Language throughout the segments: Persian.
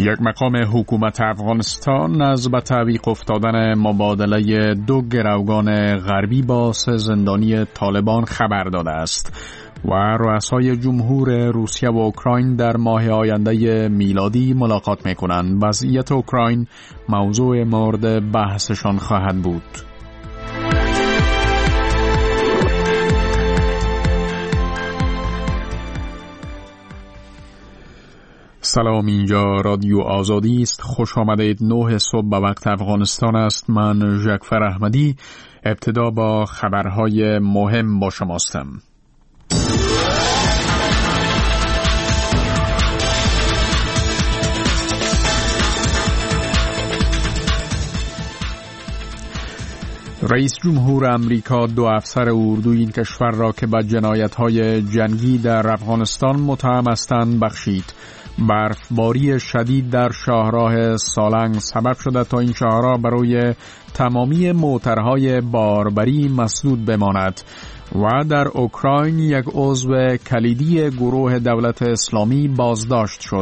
یک مقام حکومت افغانستان از به تعویق افتادن مبادله 2 گروگان غربی با 3 زندانی طالبان خبر داده است و رؤسای جمهور روسیه و اوکراین در ماه آینده میلادی ملاقات می‌کنند. وضعیت اوکراین موضوع مورد بحثشان خواهد بود. سلام، اینجا رادیو آزادی است. خوش آمدید. 9 صبح به وقت افغانستان است. من جعفر احمدی. ابتدا با خبرهای مهم با شماستم. رئیس جمهور امریکا 2 افسر اردوی این کشور را که به جنایت‌های جنگی در افغانستان متهم هستند بخشید. برفباری شدید در شاهراه سالنگ سبب شده تا این شاهراه برای تمامی موترهای باربری مسدود بماند و در اوکراین یک عضو کلیدی گروه دولت اسلامی بازداشت شد.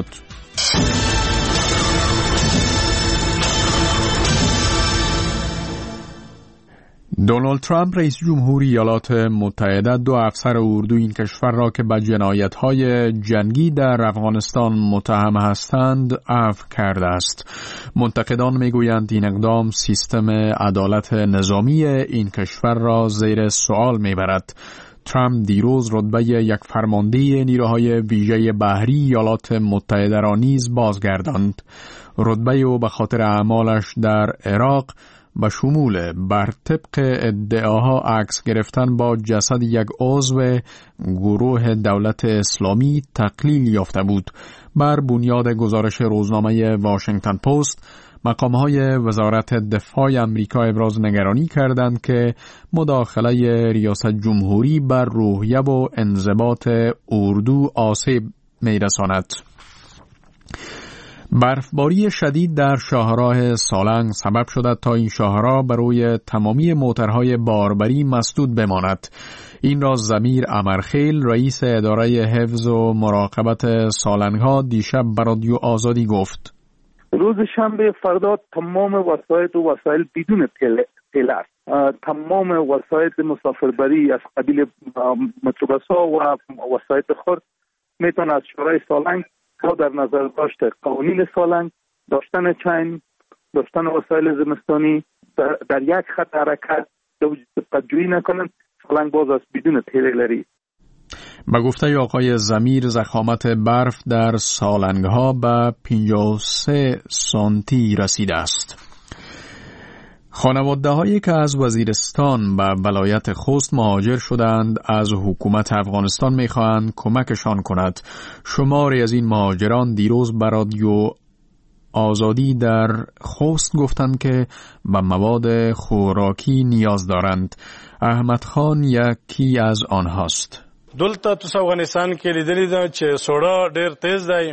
دونالد ترامپ رئیس جمهوری ایالات متحده 2 افسر اردوی این کشور را که به جنایت‌های جنگی در افغانستان متهم هستند عفو کرده است. منتقدان میگویند این اقدام سیستم عدالت نظامی این کشور را زیر سوال میبرد. ترامپ دیروز رتبه یک فرمانده نیروهای ویژه بحری ایالات متحده را نیز بازگرداند. رتبه او به خاطر اعمالش در عراق و شمول بر طبق ادعاها عکس گرفتن با جسد یک عضو گروه دولت اسلامی تقلیل یافته بود. بر بنیاد گزارش روزنامه واشنگتن پست، مقام‌های وزارت دفاع آمریکا ابراز نگرانی کردند که مداخله ریاست جمهوری بر روحیه و انضباط اردو آسیب می‌رساند. برفباری شدید در شاهراه سالنگ سبب شده تا این شاهراه برای تمامی موترهای باربری مسدود بماند. این را ضمیر امرخیل، رئیس اداره حفظ و مراقبت سالنگ‌ها، دیشب به رادیو آزادی گفت. روز شنبه فردا تمام وسایل بدون تل است. تمام وسایل مسافربری از قبیل متروبس‌ها و وسایل خرد میتونه از شاهراه سالنگ با در نظر داشت قوانین سالنگ، داشتن چین، داشتن وسایل زمستانی در یک خط حرکت دقت‌جویی نکنند، سالنگ باز از بدون تریلری. با گفته آقای ضمیر، ضخامت برف در سالنگ‌ها به 53 سانتی رسیده است. خانواده‌هایی که از وزیرستان به ولایت خوست مهاجر شدند از حکومت افغانستان می‌خواهند کمکشان کند. شماری از این مهاجران دیروز به رادیو آزادی در خوست گفتند که به مواد خوراکی نیاز دارند. احمد خان یکی از آنهاست. دلته تو افغانستان کې لیدلې ده چې سوړه ډېر تیز دی.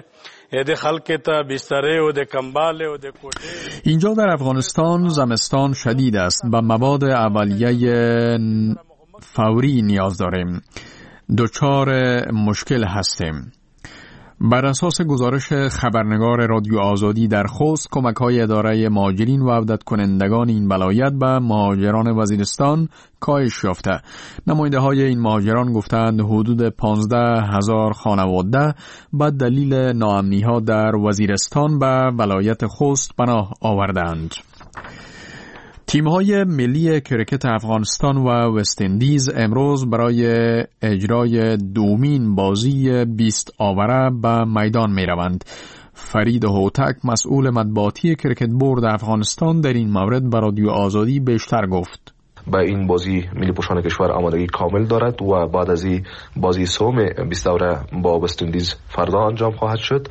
اینجا در افغانستان زمستان شدید است. به مواد اولیه فوری نیاز داریم. دچار مشکل هستیم. بر اساس گزارش خبرنگار رادیو آزادی در خوست، کمک‌های اداره مهاجرین و عودت کنندگان این ولایت به مهاجران وزیرستان کاهش یافته. نماینده‌های این مهاجران گفتند حدود 15,000 خانواده به دلیل ناامنی‌ها در وزیرستان به ولایت خوست پناه آوردند. تیم‌های ملی کرکت افغانستان و وست اندیز امروز برای اجرای دومین بازی 20 آوره به میدان می‌روند. فرید هوتک، مسئول مطبوعاتی کرکت بورد افغانستان، در این مورد به رادیو آزادی بیشتر گفت. با این بازی ملی پوشان کشور آمادگی کامل دارد و بعد از این بازی سوم 20 آوره با وست اندیز فردا انجام خواهد شد.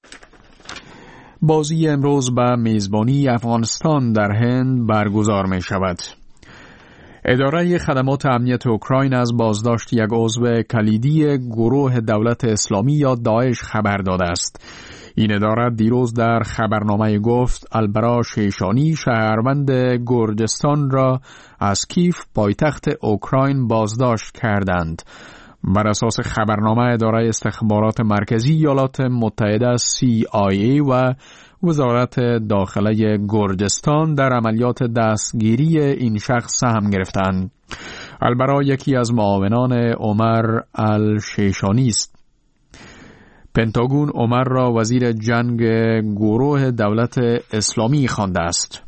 بازی امروز به میزبانی افغانستان در هند برگزار می شود. اداره خدمات امنیت اوکراین از بازداشت یک عضو کلیدی گروه دولت اسلامی یا داعش خبر داده است. این اداره دیروز در خبرنامه گفت البرا شیشانی، شهروند گرجستان را از کیف پایتخت اوکراین بازداشت کردند. بر اساس خبرنامه اداره استخبارات مرکزی ایالات متحده CIA و وزارت داخله گرجستان در عملیات دستگیری این شخص سهم گرفتند. البرا یکی از معاونان عمر الشیشانی است. پنتاگون عمر را وزیر جنگ گروه دولت اسلامی خوانده است.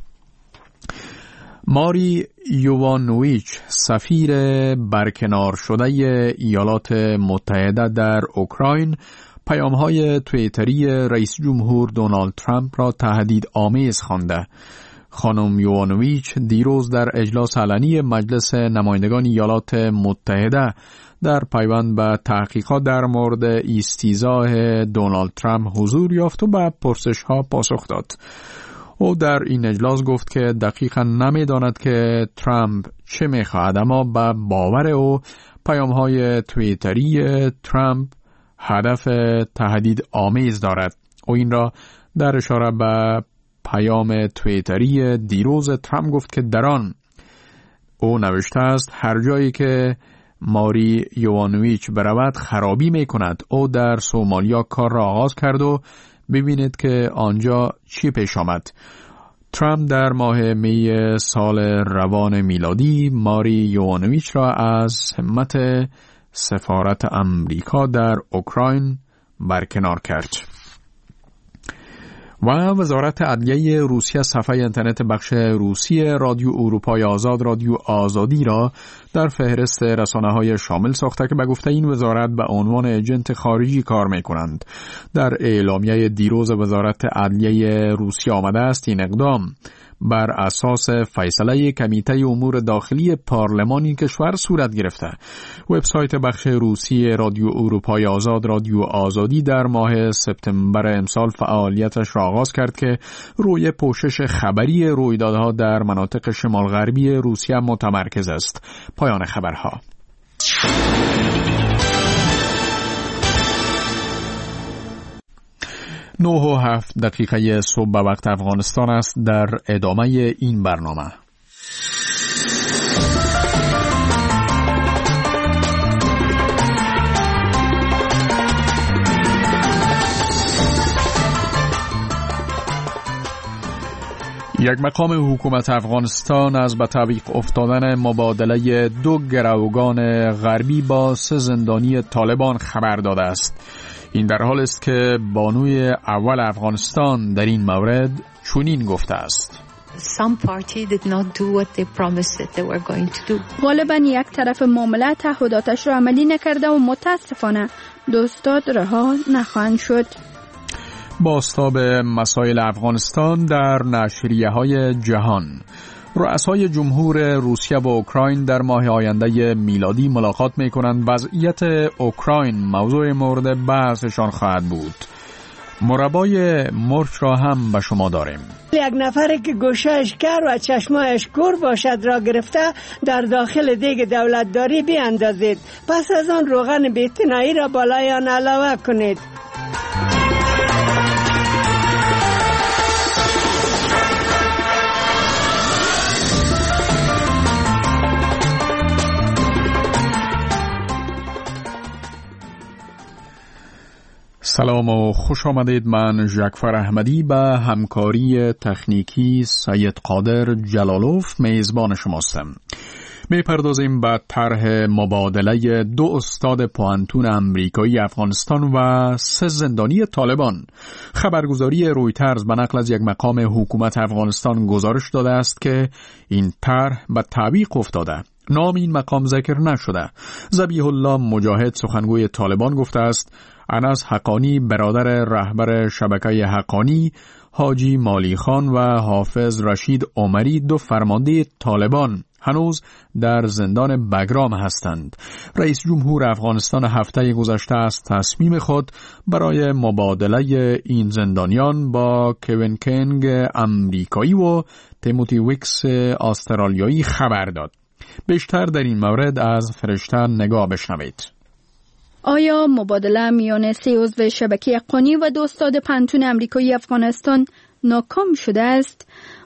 ماری یوانویچ سفیر برکنار شده ایالات متحده در اوکراین پیام‌های توییتری رئیس جمهور دونالد ترامپ را تهدید آمیز خوانده. خانم یوانویچ دیروز در اجلاس علنی مجلس نمایندگان ایالات متحده در پیوند به تحقیقات در مورد استیضاح دونالد ترامپ حضور یافت و به پرسش‌ها پاسخ داد. او در این اجلاس گفت که دقیقاً نمی‌داند که ترامپ چه می‌خواهد، اما به باور او پیام‌های توییتری ترامپ هدف تهدید آمیز دارد. او این را در اشاره به پیام توییتری دیروز ترامپ گفت که در آن او نوشته است هر جایی که ماری یوانویچ برود خرابی می کند. او در سومالیا کار را آغاز کرد و ببینید که آنجا چی پیش آمد. ترامپ در ماه می سال روان میلادی ماری یوانویچ را از همت سفارت امریکا در اوکراین برکنار کرد. و وزارت عدلیه روسیه صفحه اینترنت بخش روسی رادیو اروپای آزاد رادیو آزادی را در فهرست رسانه‌های شامل ساخته که به گفته این وزارت به عنوان ایجنت خارجی کار می‌کنند. در اعلامیه دیروز وزارت عدلیه روسیه آمده است این اقدام بر اساس فیصله کمیته امور داخلی پارلمان کشور صورت گرفته. وبسایت بخش روسی رادیو اروپای آزاد رادیو آزادی در ماه سپتامبر امسال فعالیتش را آغاز کرد که روی پوشش خبری رویدادها در مناطق شمال غربی روسیه متمرکز است. پایان خبرها. 9:07 صبح به وقت افغانستان است. در ادامه این برنامه یک مقام حکومت افغانستان از به تعویق افتادن مبادله 2 گروگان غربی با 3 زندانی طالبان خبر داده است. این در حال است که بانوی اول افغانستان در این مورد چنین گفته است: غالباً یک طرف معامله تعهداتش را عملی نکرده و متاسفانه دوستاد رها نخواهند شد. بازتاب مسائل افغانستان در نشریه‌های جهان. رؤسای جمهور روسیه و اوکراین در ماه آینده میلادی ملاقات می‌کنند. وضعیت اوکراین موضوع مورد بحثشان خواهد بود. مربای مرچ را هم به شما داریم. یک نفری که گوشه‌اش کر و چشمایش کور باشد را گرفته در داخل دیگ دولتداری بیاندازید. پس از آن روغن بی‌اعتنایی را بالای آن علاوه کنید. سلام و خوش آمدید. من ژکفر احمدی به همکاری تکنیکی سید قادر جلالوف میزبان شماستم. میپردازیم به طرح مبادله 2 استاد پوهنتون امریکایی افغانستان و 3 زندانی طالبان. خبرگزاری رویترز به نقل از یک مقام حکومت افغانستان گزارش داده است که این طرح به تعویق افتاده. نام این مقام ذکر نشده. ذبیح الله مجاهد سخنگوی طالبان گفته است انس حقانی برادر رهبر شبکه حقانی، حاجی مالی خان و حافظ رشید عمری 2 فرمانده طالبان هنوز در زندان بگرام هستند. رئیس جمهور افغانستان هفته گذشته از تصمیم خود برای مبادله این زندانیان با کوین کنگ امریکایی و تیموتی ویکس استرالیایی خبر داد. بیشتر در این مورد از فرشته نگاه بشنوید. آیا مبادله میان 3 عضو شبکه حقانی و 2 استاد پوهنتون امریکایی افغانستان ناکام شده است؟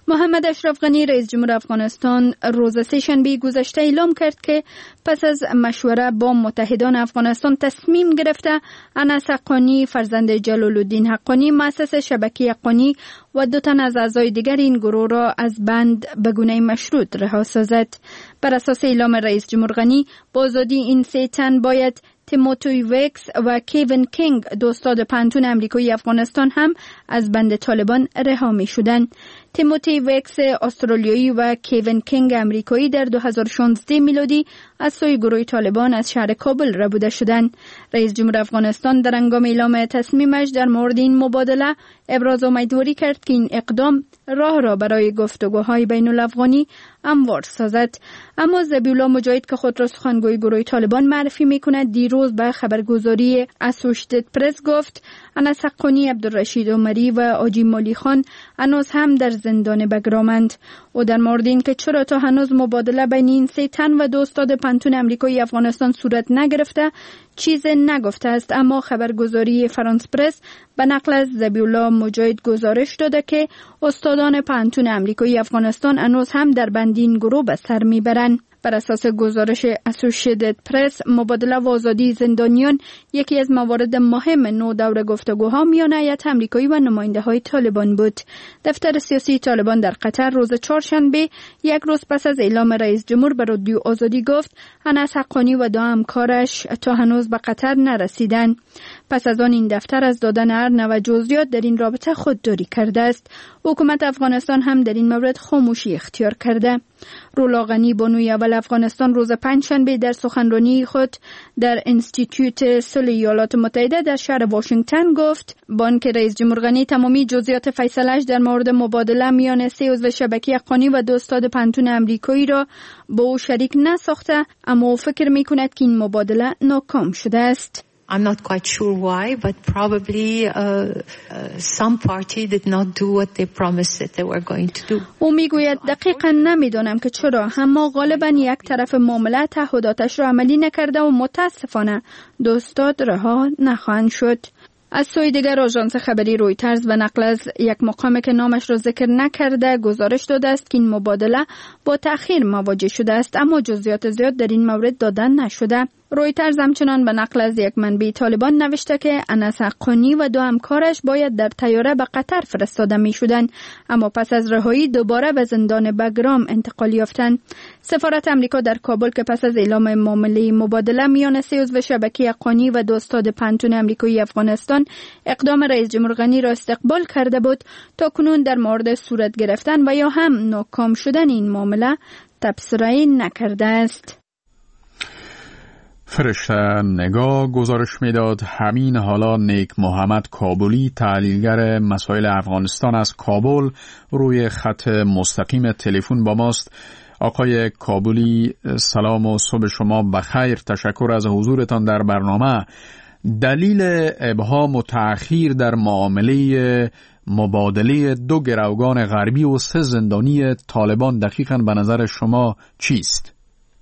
محمد اشرف غنی رئیس جمهور افغانستان روز سه‌شنبه گذشته اعلام کرد که پس از مشوره با متحدان افغانستان تصمیم گرفته انس حقانی فرزند جلال الدین حقانی مؤسس شبکه حقانی و 2 تن از اعضای دیگر این گروه را از بند به گونه مشروط رها سازد. بر اساس اعلام رئیس جمهور غنی با آزادی این 3 تن باید تیموتی ویکس و کیون کینگ، 2 استاد پانتون امریکایی افغانستان هم از بند طالبان رها می شدند. تیموتی ویکس استرالیایی و کیون کینگ امریکایی در 2016 میلادی از سوی گروه طالبان از شهر کابل ربوده شدند. رئیس جمهور افغانستان در هنگام اعلام تصمیمش در مورد این مبادله ابراز امیدواری کرد که این اقدام راه را برای گفتگوهای بین الافغانی هموار سازد. اما ذبیحالله مجاهد که خود را سخنگوی گروه طالبان معرفی میکند دیروز به خبرگزاری اسوشیتد پرس گفت انس حقانی، عبدالرشید عمری و آجی مولی خان هنوز هم در زندان بگرامند. او در مورد این که چرا تا هنوز مبادله بین این 3 تن و 2 استاد پانتون امریکایی افغانستان صورت نگرفته چیز نگفته است، اما خبرگزاری فرانس پرس به نقل از ذبیحالله مجاهد گزارش داده که استادان پانتون امریکایی افغانستان هنوز هم در بند این گروه به سر میبرند. بر اساس گزارش اسوشیتد پرس، مبادله و آزادی زندانیان یکی از موارد مهم نو دور گفتگوها میان هیئت آمریکایی و نماینده‌های طالبان بود. دفتر سیاسی طالبان در قطر روز چهارشنبه، 1 روز پس از اعلام رئیس جمهور به رادیو آزادی گفت انس حقانی و 2 همکارش تا هنوز به قطر نرسیدند. پس از آن این دفتر از دادن هر نوع جزئیات در این رابطه خودداری کرده است. حکومت افغانستان هم در این مورد خاموشی اختیار کرده. رولا غنی، بانوی اول افغانستان، روز پنجشنبه در سخنرانی خود در انستیتیوت صلح ایالات متحده در شهر واشنگتن گفت با آنکه رئیس جمهور غنی تمامی جزئیات فیصله‌اش در مورد مبادله میان 3 عضو شبکه حقانی و 2 استاد پانتون امریکایی را با او شریک نساخته، اما او فکر می‌کند که این مبادله ناکام شده است. I'm not quite sure why, but probably some party did not do what they promised that they were going to do. او میگوید دقیقاً نمیدانم که چرا، اما غالباً یک طرف معامله تعهداتش را عملی نکرده و متاسفانه 2 استاد رها نخواهند شد. از سوی دیگر آژانس خبری رویترز و نقل از یک مقام که نامش را ذکر نکرده گزارش داده است که این مبادله با تأخیر مواجه شده است، اما جزئیات زیاد در این مورد دادن نشده. رویترز همچنان به نقل از یک منبع طالبان نوشته که انس حقانی و 2 همکارش باید در طیاره به قطر فرستاده می شدند، اما پس از رهایی دوباره به زندان بگرام انتقال یافتند. سفارت امریکا در کابل که پس از اعلام معامله مبادله میان 3 عضو شبکه حقانی و 2 استاد پانتون امریکایی افغانستان اقدام رئیس جمهور غنی را استقبال کرده بود، تا کنون در مورد صورت گرفتن و یا هم ناکام شدن این معامله تبصره نکرده است. فرشته نگاه گزارش میداد همین حالا نیک محمد کابلی، تحلیلگر مسائل افغانستان از کابل، روی خط مستقیم تلفن با ماست. آقای کابلی، سلام و صبح شما بخیر. تشکر از حضورتان در برنامه. دلیل ابهام و تأخیر در معامله مبادله 2 گروگان غربی و 3 زندانی طالبان دقیقاً به نظر شما چیست؟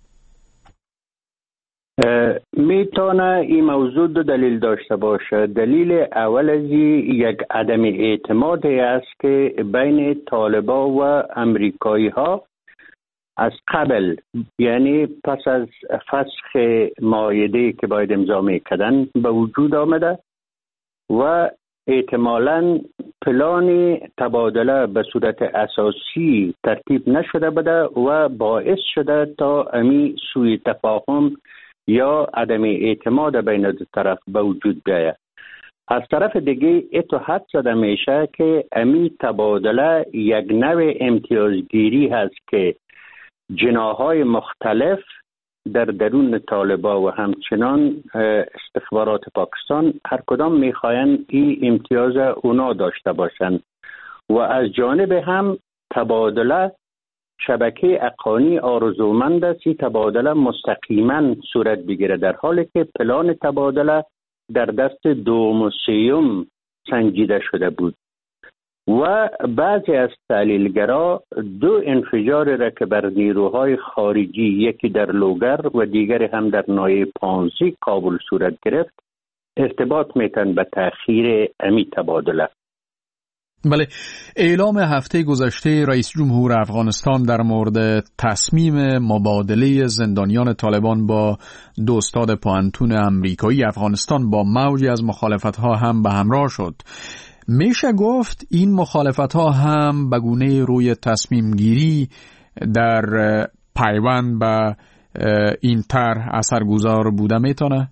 میتونه این موضوع 2 دلیل داشته باشه. دلیل اول از یک عدم اعتمادی است که بین طالبا و امریکایی ها از قبل، یعنی پس از فسخ مایده که باید امضا میکردن به وجود آمده و احتمالاً پلان تبادله به صورت اساسی ترتیب نشده بوده و باعث شده تا امی سوء تفاهم یا عدم اعتماد بین 2 طرف به وجود بیاید. از طرف دیگه اتو حد زده میشه که امی تبادله یک نوع امتیازگیری هست که جناح‌های مختلف در درون طالبا و همچنان استخبارات پاکستان هر کدام میخواین این امتیاز اونا داشته باشن و از جانب هم تبادله شبکه حقانی آرزومند است این تبادله مستقیما صورت بگیره، در حالی که پلان تبادله در دست 2 و 3 سنجیده شده بود و بعضی از تحلیلگرا 2 انفجار را که بر نیروهای خارجی، یکی در لوگر و دیگری هم در ناحیه پانزی کابل صورت گرفت، ارتباط میتن به تأخیر امی تبادله. بله، اعلام هفته گذشته رئیس جمهور افغانستان در مورد تصمیم مبادله زندانیان طالبان با دو استاد پوهنتون امریکایی افغانستان با موجی از مخالفت‌ها هم به همراه شد. میشه گفت این مخالفت‌ها هم به گونه روی تصمیم گیری در پیوند به این طرح اثرگذار بوده میتونه؟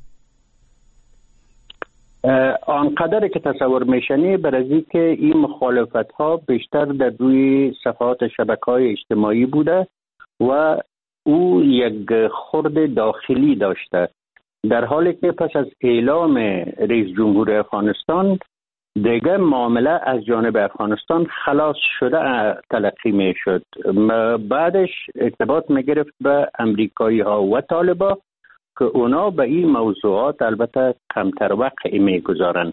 آنقدر که تصور میشنی بر از این که این مخالفت ها بیشتر در روی صفحات شبکه‌های اجتماعی بوده و او یک خرد داخلی داشته، در حالی که پس از اعلام رئیس جمهور افغانستان دیگه معامله از جانب افغانستان خلاص شده تلقی می شد. بعدش ارتباط می گرفت به امریکایی ها و طالبا که اونا به این موضوعات البته کمتر وقت می گذارن.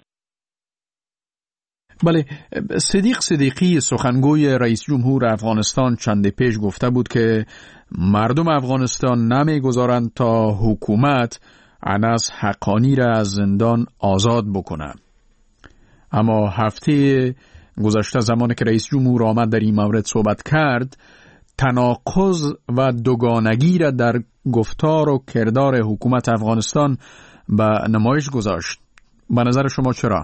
بله، صدیق صدیقی سخنگوی رئیس جمهور افغانستان چند پیش گفته بود که مردم افغانستان نمی گذارند تا حکومت انس حقانی را از زندان آزاد بکنه. اما هفته گذشته زمانی که رئیس جمهور آمد در این مورد صحبت کرد، تناقض و دوگانگی را در گفتار و کردار حکومت افغانستان به نمایش گذاشت. به نظر شما چرا؟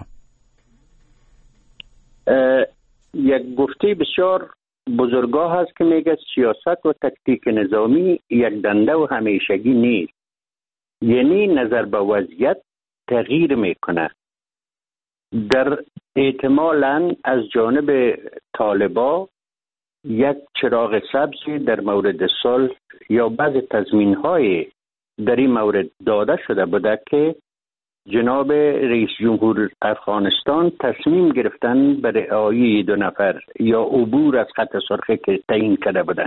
یک گفته بسیار بزرگاه هست که میگه سیاست و تکتیک نظامی یک دنده و همیشگی نیست. یعنی نظر به وضعیت تغییر میکنه. در احتمالاً از جانب طالبا یک چراغ سبزی در مورد صلح یا بعض تضمین‌های در این مورد داده شده بوده که جناب رئیس جمهور افغانستان تصمیم گرفتن به رهایی دو نفر یا عبور از خط سرخی که تعیین کرده بودن.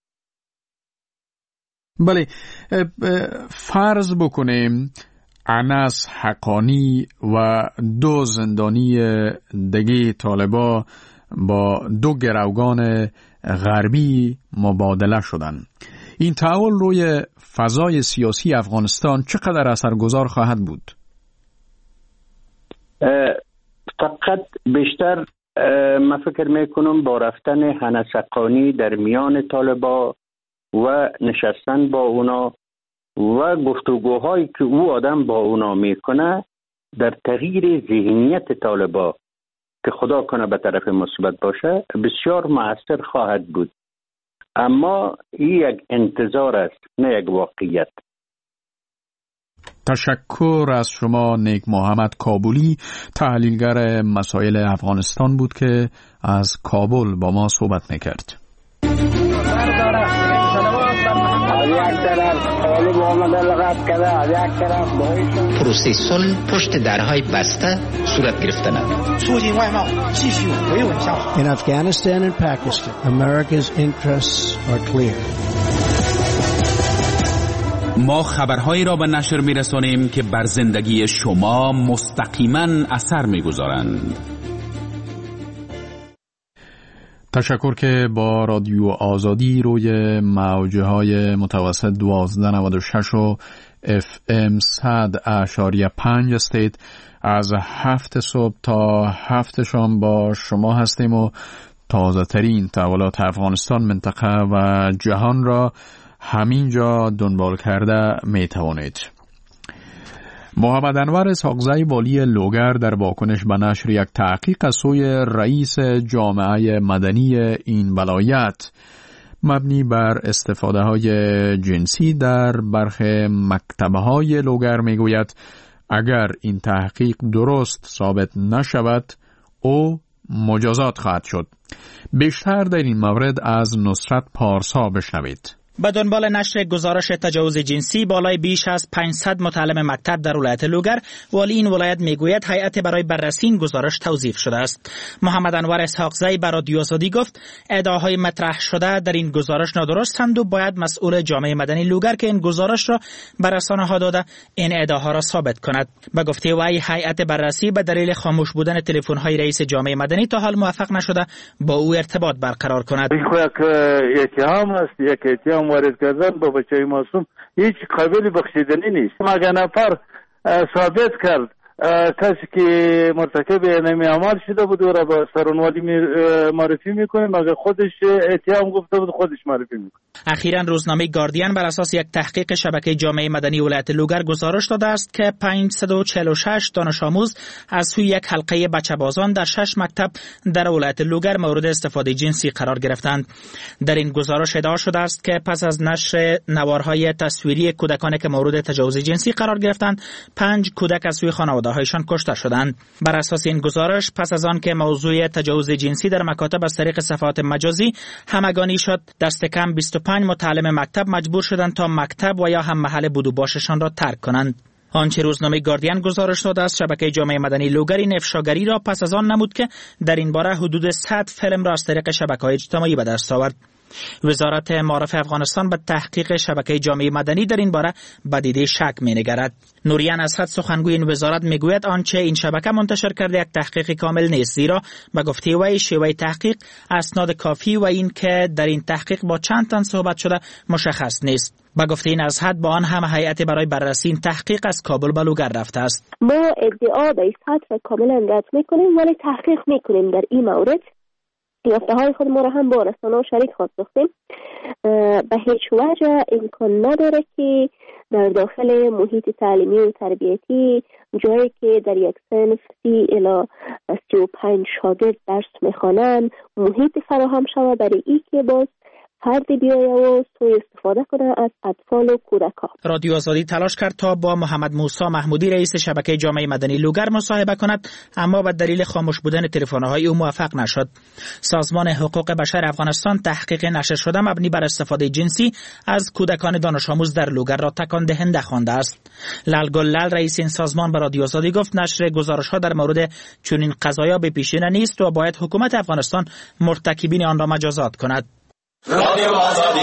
بله، فرض بکنیم انس حقانی و دو زندانی دیگه طالبا با دو گروگان غربی مبادله شدن. این تحول روی فضای سیاسی افغانستان چقدر اثرگذار خواهد بود؟ فقط بیشتر من فکر میکنم با رفتن انس حقانی در میان طالبا و نشستن با اونا و گفتگوهایی که او آدم با اونا میکنه در تغییر ذهنیت طالبا که خدا کنه به طرف مثبت باشه بسیار مؤثر خواهد بود. اما این یک انتظار است، نه یک واقعیت. تشکر از شما نیک محمد کابلی، تحلیلگر مسائل افغانستان بود که از کابل با ما صحبت میکرد. پروسه صلح پشت درهای بسته صورت گرفتن. In Afghanistan and Pakistan, America's interests are clear. ما خبرهایی را به نشر می‌رسانیم که بر زندگی شما مستقیما اثر می‌گذارند. تشکر که با رادیو آزادی روی موج‌های متوسط 1296 و FM 100.5 استید از 7 صبح تا 7 شام با شما هستیم و تازه ترین تحولات افغانستان، منطقه و جهان را همینجا دنبال کرده می توانید. محمد انور اسحاقزی والی لوگر در واکنش به نشر یک تحقیق از سوی رئیس جامعه مدنی این ولایت مبنی بر استفاده های جنسی در برخی مکتبه های لوگر می گوید اگر این تحقیق درست ثابت نشود او مجازات خواهد شد. بیشتر در این مورد از نصرت پارسا بشنوید. به دنبال نشر گزارش تجاوز جنسی بالای بیش از 500 متعلم مکتب در ولایت لوگر، والی این ولایت میگوید هیئت برای بررسی این گزارش توظیف شده است. محمد انور اسحاقزی بر رادیو آزادی گفت ادعاهای مطرح شده در این گزارش نادرستند و باید مسئول جامعه مدنی لوگر که این گزارش را به رسانه‌ها داده این ادعاها را ثابت کند. به گفته وی هیئت بررسی به دلیل خاموش بودن تلفن‌های رئیس جامعه مدنی تا حال موفق نشده با او ارتباط برقرار کند. وارد کردن با بچه معصوم هیچ قابل بخشیدنی نیست. اگر نفر ثابت کرد کسی که مرتکب نمی عمل شده بود و را به سرانوالی معرفی میکنیم. اگر خودش اتهام گفته بود خودش معرفی میکنیم. اخیراً روزنامه گاردین بر اساس یک تحقیق شبکه جامعه مدنی ولایت لوگر گزارش داده است که 546 دانش آموز از سوی یک حلقه بچه‌بازان در 6 مکتب در ولایت لوگر مورد استفاده جنسی قرار گرفتند. در این گزارش ادعا شده است که پس از نشر نوارهای تصویری کودکانی که مورد تجاوز جنسی قرار گرفتند، 5 کودک از سوی خانواده‌هایشان کشته شدند. بر اساس این گزارش پس از آن که موضوع تجاوز جنسی در مکاتب از طریق صفحات مجازی همگانی شد، دست کم 25 متعلم مکتب مجبور شدند تا مکتب و یا هم محل بود و باششان را ترک کنند. آنچه روزنامه گاردین گزارش داده است، شبکه جامعه مدنی لوگر این افشاگری را پس از آن نمود که در این باره حدود 100 فیلم را از طریق شبکه‌های اجتماعی به دست آورد. وزارت معارف افغانستان به تحقیق شبکه جامعه مدنی در این باره به دیده شک می‌نگرد. نوریان اسد سخنگوی این وزارت میگوید آنچه این شبکه منتشر کرده یک تحقیق کامل نیست، زیرا به گفته وی شیوه تحقیق اسناد کافی و این که در این تحقیق با چند تن صحبت شده مشخص نیست. به گفته این ازهد با آن هم هیئت برای بررسی این تحقیق از کابل به لوگر رفته است. ما ادعا به این سطح کاملا رد میکنیم ولی تحقیق میکنیم در این مورد. یافته‌های خود ما را هم با رسانه‌ها شریک خواستیم. به هیچ وجه امکان نداره که در داخل محیط تعلیمی و تربیتی جایی که در یک صنف 30 الی 35 شاگرد درس میخوانند محیط فراهم شود برای این که باز فردی بیایه و سوء استفاده کنه از اطفال و کودکان. رادیو آزادی تلاش کرد تا با محمد موسی محمودی رئیس شبکه جامعه مدنی لوگر مصاحبه کند، اما به دلیل خاموش بودن تلفن‌های او موفق نشد. سازمان حقوق بشر افغانستان تحقیق نشر شده مبنی بر استفاده جنسی از کودکان دانش آموز در لوگر را تکان دهنده خوانده است. لال گلال رئیس این سازمان به رادیو آزادی گفت نشر گزارش‌ها در مورد چنین قضایا به پیشینه نیست و باید حکومت افغانستان مرتکبین آن را مجازات کند. رادیو آزادی.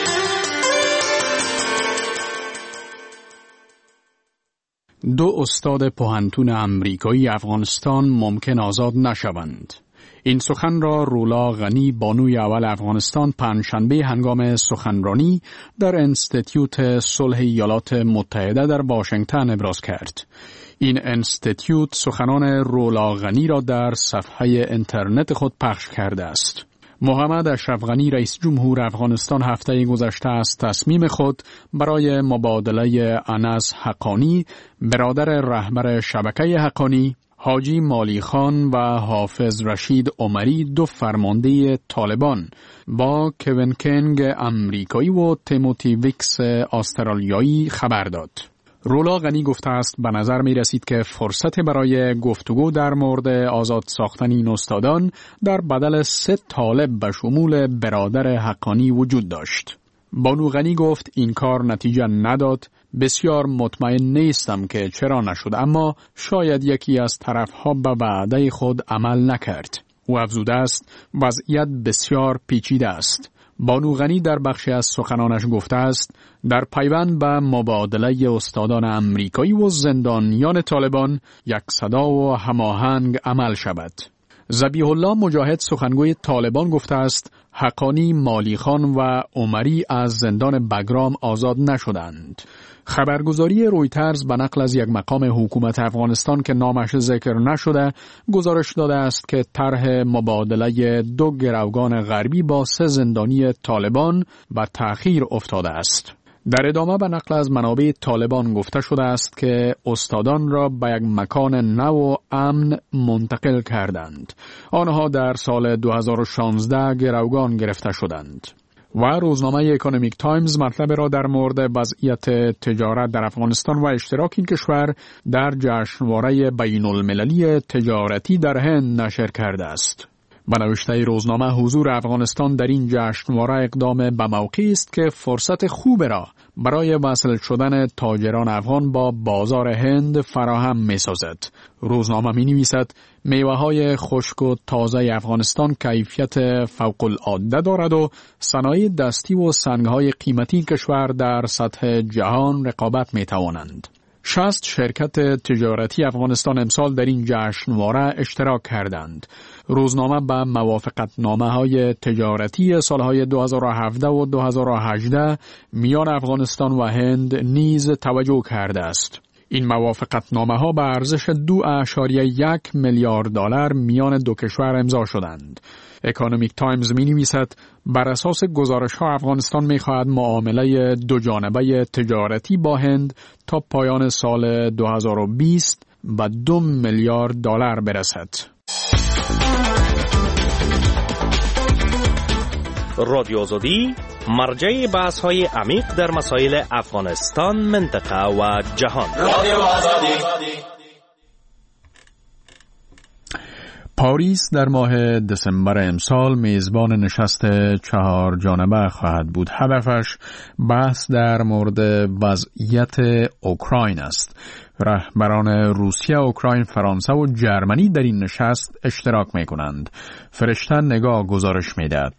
دو استاد پوهنتون امریکایی افغانستان ممکن آزاد نشوند. این سخن را رولا غنی بانوی اول افغانستان پنجشنبه هنگام سخنرانی در انستیتیوت صلح ایالات متحده در واشنگتن ابراز کرد. این انستیتیوت سخنان رولا غنی را در صفحه اینترنت خود پخش کرده است. محمد اشرف غنی رئیس جمهور افغانستان هفته گذشته از تصمیم خود برای مبادله انس حقانی برادر رهبر شبکه حقانی، حاجی مالی خان و حافظ رشید عمری دو فرمانده طالبان با کوین کنگ امریکایی و تیموتی ویکس استرالیایی خبر داد. رولا غنی گفته است به نظر می رسید که فرصت برای گفتگو در مورد آزاد ساختن این استادان در بدل 3 طالب به شمول برادر حقانی وجود داشت. بانو غنی گفت این کار نتیجه نداد. بسیار مطمئن نیستم که چرا نشد، اما شاید یکی از طرفها به وعده خود عمل نکرد. او افزوده است وضعیت بسیار پیچیده است. بانو غنی در بخشی از سخنانش گفته است در پیوند به مبادله استادان امریکایی و زندانیان طالبان یک صدا و هماهنگ عمل شود. ذبیح الله مجاهد سخنگوی طالبان گفته است حقانی، مالی خان و عمری از زندان بگرام آزاد نشدند. خبرگزاری رویترز به نقل از یک مقام حکومت افغانستان که نامش ذکر نشده گزارش داده است که طرح مبادله 2 گروگان غربی با 3 زندانی طالبان به تأخیر افتاده است. در ادامه به نقل از منابع طالبان گفته شده است که استادان را به یک مکان نو و امن منتقل کردند. آنها در سال 2016 گروگان گرفته شدند. و روزنامه اکونومیک تایمز مطلب را در مورد وضعیت تجارت در افغانستان و اشتراک این کشور در جشنواره بین المللی تجارتی در هند نشر کرده است. به نوشته روزنامه حضور افغانستان در این جشنواره اقدام به موقعی است که فرصت خوب را برای وصل شدن تاجران افغان با بازار هند فراهم می سازد. روزنامه می نویسد میوه‌های خشک و تازه افغانستان کیفیت فوق العاده دارد و صنایع دستی و سنگ‌های قیمتی کشور در سطح جهان رقابت می توانند. 60 شرکت تجارتی افغانستان امسال در این جشنواره اشتراک کردند. روزنامه به موافقتنامه‌های تجارتی سالهای 2017 و 2018 میان افغانستان و هند نیز توجه کرده است. این موافقتنامه ها به ارزش 2.1 میلیارد دلار میان دو کشور امضا شدند. اکونومیک تایمز می نویسد بر اساس گزارش ها افغانستان می خواهد معامله دو جانبه تجارتی با هند تا پایان سال 2020 به 2 میلیارد دلار برسد. رادیو آزادی مرجع بحث های عمیق در مسائل افغانستان، منطقه و جهان. رادیو آزادی. پاریس در ماه دسامبر امسال میزبان نشست 4 جانبه خواهد بود. هدفش بحث در مورد وضعیت اوکراین است. رهبران روسیه، اوکراین، فرانسه و جرمنی در این نشست اشتراک می کنند. فرشته نگاه گزارش می دهد.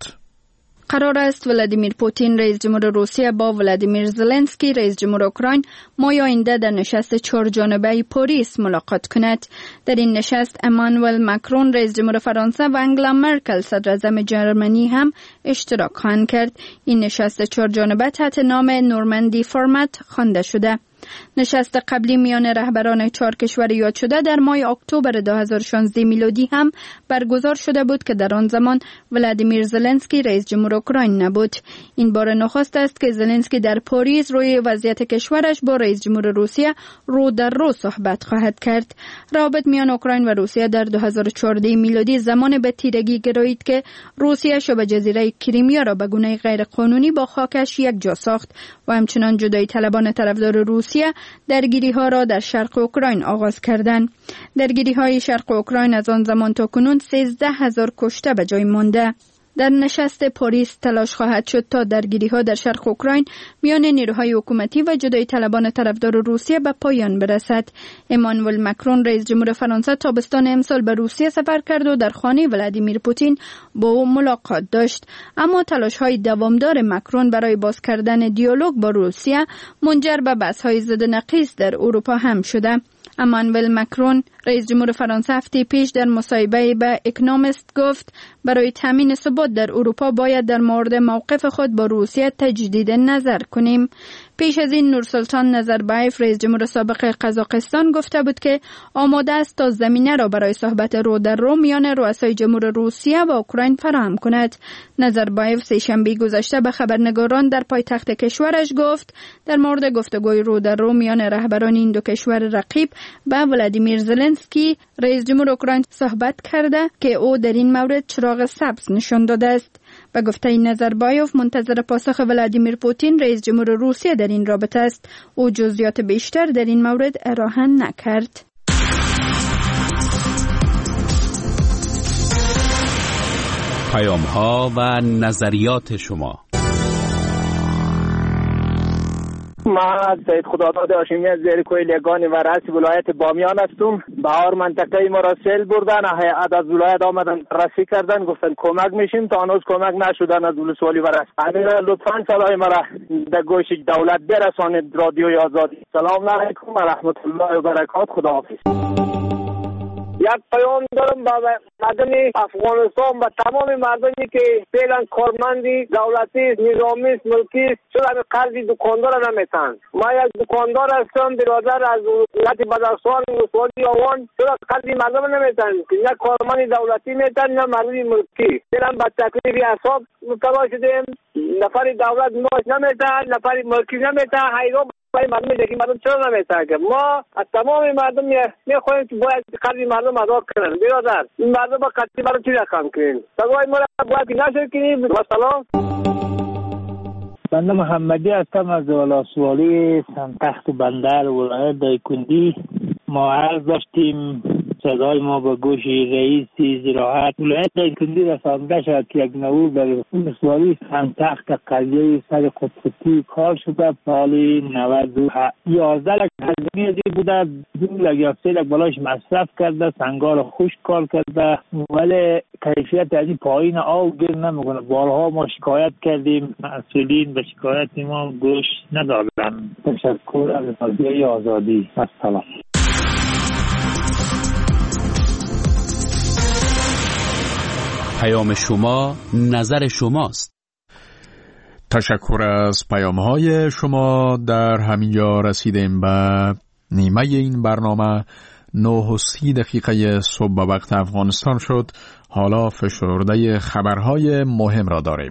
قرار است ولادیمیر پوتین رئیس جمهور روسیه با ولادیمیر زلنسکی رئیس جمهور اوکراین ماه آینده در نشست 4 جانبه پاریس ملاقات کند. در این نشست امانوئل ماکرون رئیس جمهور فرانسه و انگلا مرکل صدر اعظم جرمنی هم اشتراک خواهند کرد. این نشست 4 جانبه تحت نام نورماندی فرمت خوانده شده. نشست قبلی میان رهبران 4 کشور یاد شده در ماه اکتبر 2016 میلادی هم برگزار شده بود که در آن زمان ولادیمیر زلنسکی رئیس جمهور اوکراین نبود. این بار نخست است که زلنسکی در پاریس روی وضعیت کشورش با رئیس جمهور روسیه رو در رو صحبت خواهد کرد. روابط میان اوکراین و روسیه در 2014 میلادی زمان به تیرگی گرایید که روسیه شبه جزیره کریمیا را به گونه غیر قانونی با خاکش یک جا ساخت و همچنان جدایی طلبان طرفدار روسیه درگیری ها را در شرق اوکراین آغاز کردند. درگیری های شرق اوکراین از آن زمان تا کنون 13,000 کشته به جای مانده. در نشست پاریس تلاش خواهد شد تا درگیری ها در شرق اوکراین میان نیروهای حکومتی و جدایی طلبان طرفدار روسیه به پایان برسد. امانوئل ماکرون رئیس جمهور فرانسه تابستان امسال به روسیه سفر کرد و در خانه ولادیمیر پوتین با او ملاقات داشت. اما تلاش های دوامدار ماکرون برای باز کردن دیالوگ با روسیه منجر به بحث های ضد نقیض در اروپا هم شده. امانوئل ماکرون رئیس جمهور فرانسه هفته پیش در مصاحبه به اکونومیست گفت برای تامین ثبات در اروپا باید در مورد موقف خود با روسیه تجدید نظر کنیم. پیش از این نورسلطان نظربایف رئیس جمهور سابق قزاقستان گفته بود که آماده است تا زمینه را برای صحبت رو در رو میان رؤسای جمهور روسیه و اوکراین فراهم کند. نظربایف سه‌شنبه گذشته به خبرنگاران در پایتخت کشورش گفت در مورد گفتگوی رو در رو میان رهبران این دو کشور رقیب با ولادیمیر زلنسکی رئیس جمهور اوکراین صحبت کرده که او در این مورد چراغ سبز نشان داده است. به گفته نظربایف منتظر پاسخ ولادیمیر پوتین رئیس جمهور روسیه در این رابطه است. او جزئیات بیشتر در این مورد ارائه نکرد. پیام‌ها و نظریات شما. من سید خداداد هاشمی از زیرکوی لگانی و رئیس ولایت بامیان هستم. بهار منطقه ما را سیل بردن، هیئت از ولایت آمدن رسی کردن، گفتن کمک میشیم، تا هنوز کمک نشدن از ولسوالی و رس. امیر لطفاً صدای مرا در گوش دولت برسانید. رادیوی آزادی. سلام علیکم و رحمت الله و برکات. خداحافظ. یک پیام دارم با مردم افغانستان و تمام مردمی که فعلا کارمندی دولتی نظامی ملکی شدن قرضی دکاندار نمیتن. ما یک دکاندار هستم، برادر از ولایت بدخشان ولسوالی آوان شدن قرضی مردم نمیتن. نه کارمند دولتی میتن نه مردم ملکی. فعلا با تکلیف اعصاب مبتلا شدیم. نفر دولت معاش نمیتن، نفر ملکی نمیتن. حیران مردم دیگه مردم چرا نمیتن؟ ما از تمام مردم میخوایم که باید قرض مردم ادا کنن. برادر این مردم با قطعی مردم چی رقم کنیم؟ سوای ما باید نشد کنیم. و سلام. بنده محمدی هستم از ولسوالی سنتخت بندر ولایت دایکندی. ما عرض داشتیم صدای ما به گوش رئیس زراعت ولایت دایکندی رسانده شد که یک نوور در ولسوالی سنتخت قضیه سر خودکشی کار شده. سال 11 لک هزینه دی بوده، 2 لک یا 3 لک بالاش مصرف کرده، سنگار خشک کار کرده، ولی کیفیت از این پایین آب گیر نمیکنه. بارها ما شکایت کردیم، مسئولین به شکایت ما گوش ندادن. تشکر از رادیوی آزادی. السلام. پیام شما نظر شماست. تشکر از پیام‌های شما. در همینجا رسیدیم به نیمه این برنامه 9:30 صبح به وقت افغانستان شد. حالا فشرده خبرهای مهم را داریم.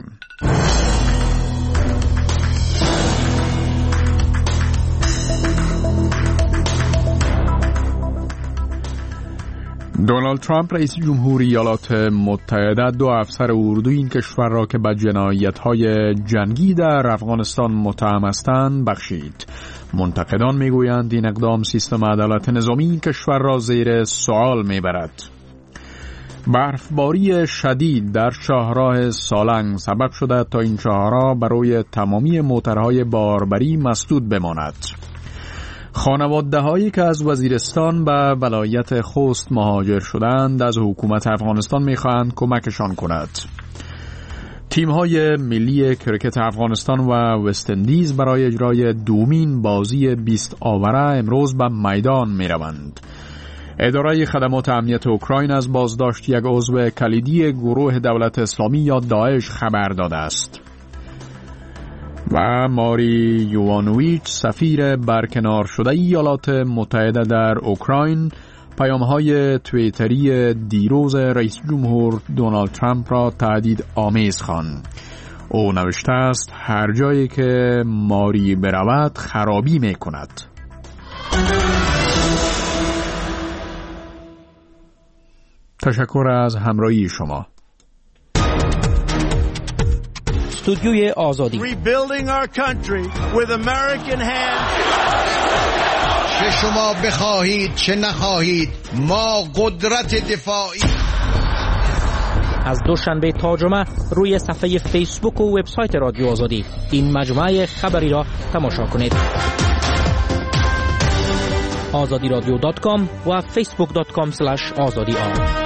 دونالد ترامپ رئیس جمهوری ایالات متحده 2 افسر اردوی این کشور را که به جنایت‌های جنگی در افغانستان متهم هستند بخشید. منتقدان میگویند این اقدام سیستم عدالت نظامی این کشور را زیر سوال میبرد. برفباری شدید در شاهراه سالنگ سبب شده تا این شاهراه برای تمامی موترهای باربری مسدود بماند. خانواده‌هایی که از وزیرستان به ولایت خوست مهاجر شدند از حکومت افغانستان می‌خواهند کمکشان کند. تیم‌های ملی کرکت افغانستان و وست اندیز برای اجرای دومین بازی 20 آوره امروز به میدان می‌روند. اداره خدمات امنیت اوکراین از بازداشت یک عضو کلیدی گروه دولت اسلامی یا داعش خبر داده است. و ماری یوانویچ سفیر برکنار شده ایالات متحده در اوکراین پیام‌های توییتری دیروز رئیس جمهور دونالد ترامپ را تهدید آمیز خواند. او نوشته است هر جایی که ماری برود خرابی می‌کند. تشکر از همراهی شما. استودیوی آزادی. Rebuilding our country with American hands. چه شما بخواهید چه نخواهید ما قدرت دفاعی. از دوشنبه تا جمعه روی صفحه فیسبوک و وبسایت رادیو آزادی این مجموعه خبری را تماشا کنید. azadiradio.com و facebook.com/azadi.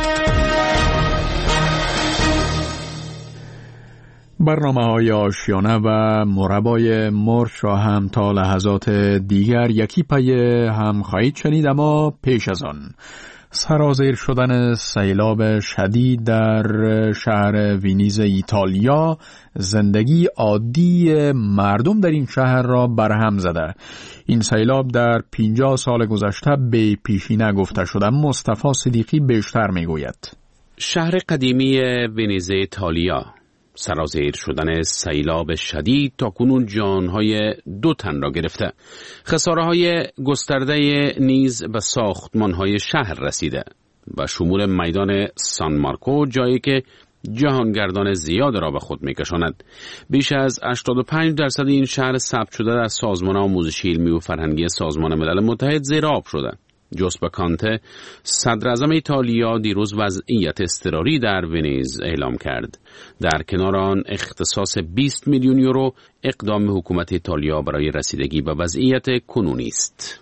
برنامه‌های آشیانه و مربای مرچ را هم تا لحظات دیگر یکی پی هم خواهید شنید، اما پیش از آن سرازیر شدن سیلاب شدید در شهر وینیز ایتالیا زندگی عادی مردم در این شهر را برهم زده. این سیلاب در 50 سال گذشته به پیشی نگفته شده. مصطفی صدیقی بیشتر میگوید. شهر قدیمی وینیز ایتالیا سرازیر شدن سیلاب شدید تا کنون جانهای 2 تن را گرفته. خساره‌های گسترده نیز به ساختمان‌های شهر رسیده و شمول میدان سان مارکو، جایی که جهانگردان زیاد را به خود می‌کشاند. بیش از 85% این شهر ثبت شده در سازمان آموزشی علمی و فرهنگی سازمان ملل متحد زیر آب شده. جوزپه کانته صدر اعظم ایتالیا دیروز وضعیت اضطراری در ونیز اعلام کرد. در کنار آن اختصاص 20 میلیون یورو اقدام حکومت ایتالیا برای رسیدگی به وضعیت کنونی است.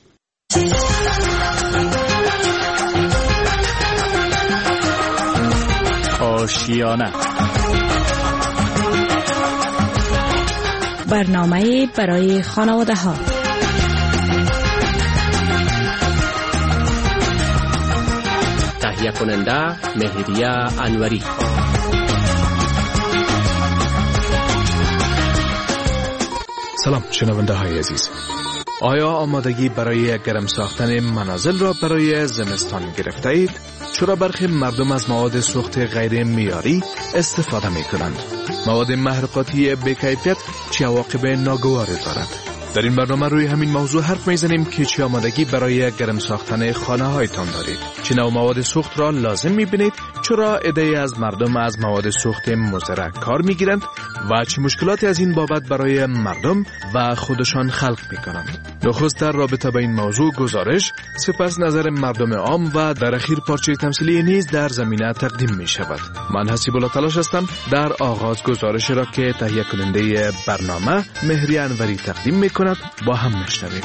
آشیانه، برنامه برای خانواده ها. تهیه کننده مهریه انوری. سلام شنونده های عزیز. آیا آمادگی برای گرم ساختن منازل را برای زمستان گرفته اید؟ چرا برخی مردم از مواد سوخت غیر معیاری استفاده می کنند؟ مواد محرقاتی بی‌کیفیت چه عواقب ناگواری دارد؟ در این برنامه روی همین موضوع حرف میزنیم که چه آمادگی برای گرم ساختن خانه هایتان دارید، چه نوع مواد سوخت را لازم میبینید، چرا عده‌ای از مردم از مواد سوخت مضر کار میگیرند و چه مشکلاتی از این بابت برای مردم و خودشان خلق میکنند. نخست در رابطه با این موضوع گزارش، سپس نظر مردم عام و در اخیر پارچه تمثیلی نیز در زمینه تقدیم می شود. من حسیب الله تلاش هستم در آغاز گزارش را که تهیه کننده برنامه مهریه انوری تقدیم می کند با هم میشنویم.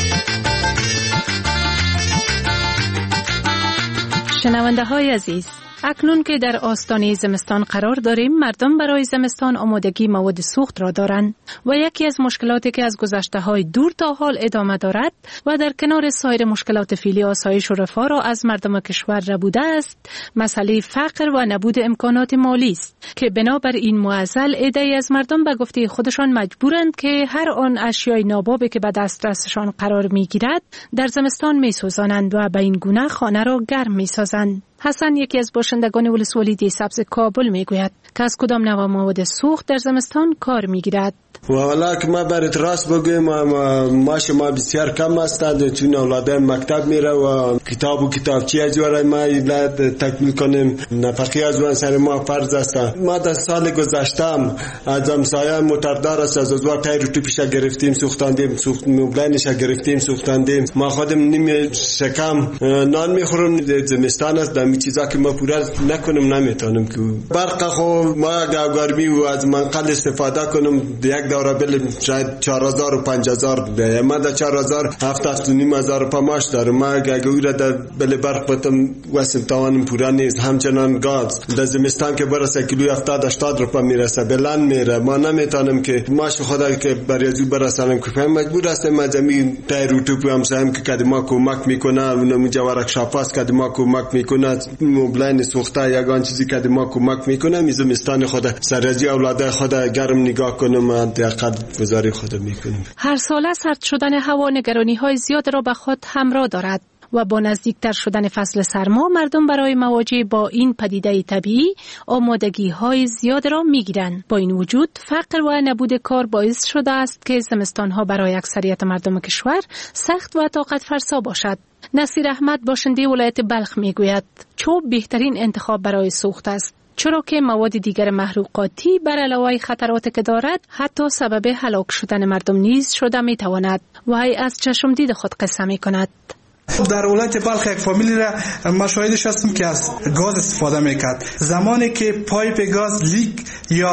شنونده های عزیز، اکنون که در آستانه زمستان قرار داریم، مردم برای زمستان آمادگی مواد سوخت را دارند و یکی از مشکلاتی که از گذشته‌های دور تا حال ادامه دارد و در کنار سایر مشکلات فعلی آسایش و رفاه را از مردم کشور ربوده است، مسئله فقر و نبود امکانات مالی است که بنابر این معضل عده‌ای از مردم به گفته خودشان مجبورند که هر آن اشیای نابابی که به دسترسشان قرار می‌گیرد در زمستان می‌سوزانند و به این گونه خانه را گرم می‌سازند. حسن یکی از باشندگان ولسوالی دی سبز کابل میگوید که از کدام نوع مواد سوخت در زمستان کار میگیرد. والا که ما برات راست بگویم معاش ما بسیار کم است، چون اولادم مکتب میره و کتاب و کتابچه از ورای ما تکمیل کنیم، نفقه از وان سر ما فرض است. ما در سال گذشتم از همسایه موتردار است، از ازوا تایر تو پیش گرفتیم سوختاندیم، سوخت مبلینش گرفتیم سوختاندیم. ما خودم نیم شکم نان میخورم، زمستان است، دمی چیزا که ما پورا نکنم نمیتونم که برق خو ما گرمی و از منقل استفاده کنم، یک دوره بل شاید 4000 و 5000 ده، ما در 4000 7500 پماش دارم. ما اگه را در بل برق بتم واسم توانم پورا نیست. همچنان گاز در زمستان که برسه کیلو 70 80 روپا میرسه، بلند میره. ما نمیتونم که ماش خدا که بریازو برسانم که فهم مجبور هستم ما زمین تایر تو هم سهم که کد ما کمک میکنه، اونم جوارک شافاس کد ما کمک میکنه، مبلین سوخته یگان چیزی کد ما کمک میکنه. می زمستان خود سرازی اولاد خود گرم نگاه کنم، دقت گذاری خود میکنیم. هر ساله سرد شدن هوا نگرانی‌های زیاد را به خود همراه دارد و با نزدیکتر شدن فصل سرما مردم برای مواجهه با این پدیده طبیعی آمادگی‌های زیاد را می‌گیرند. با این وجود فقر و نبود کار باعث شده است که زمستان‌ها برای اکثریت مردم کشور سخت و طاقت فرسا باشد. نصیر احمد باشنده ولایت بلخ میگوید چوب بهترین انتخاب برای سوخت است، چرا که مواد دیگر محروقاتی بر علاوه خطراتی که دارد حتی سبب هلاک شدن مردم نیز شده میتواند. وی از چشم دید خود قصه میکند. در ولایت بلخ یک فامیلی را ما شاهدش هستم که از گاز استفاده میکرد. زمانی که پایپ گاز لیک یا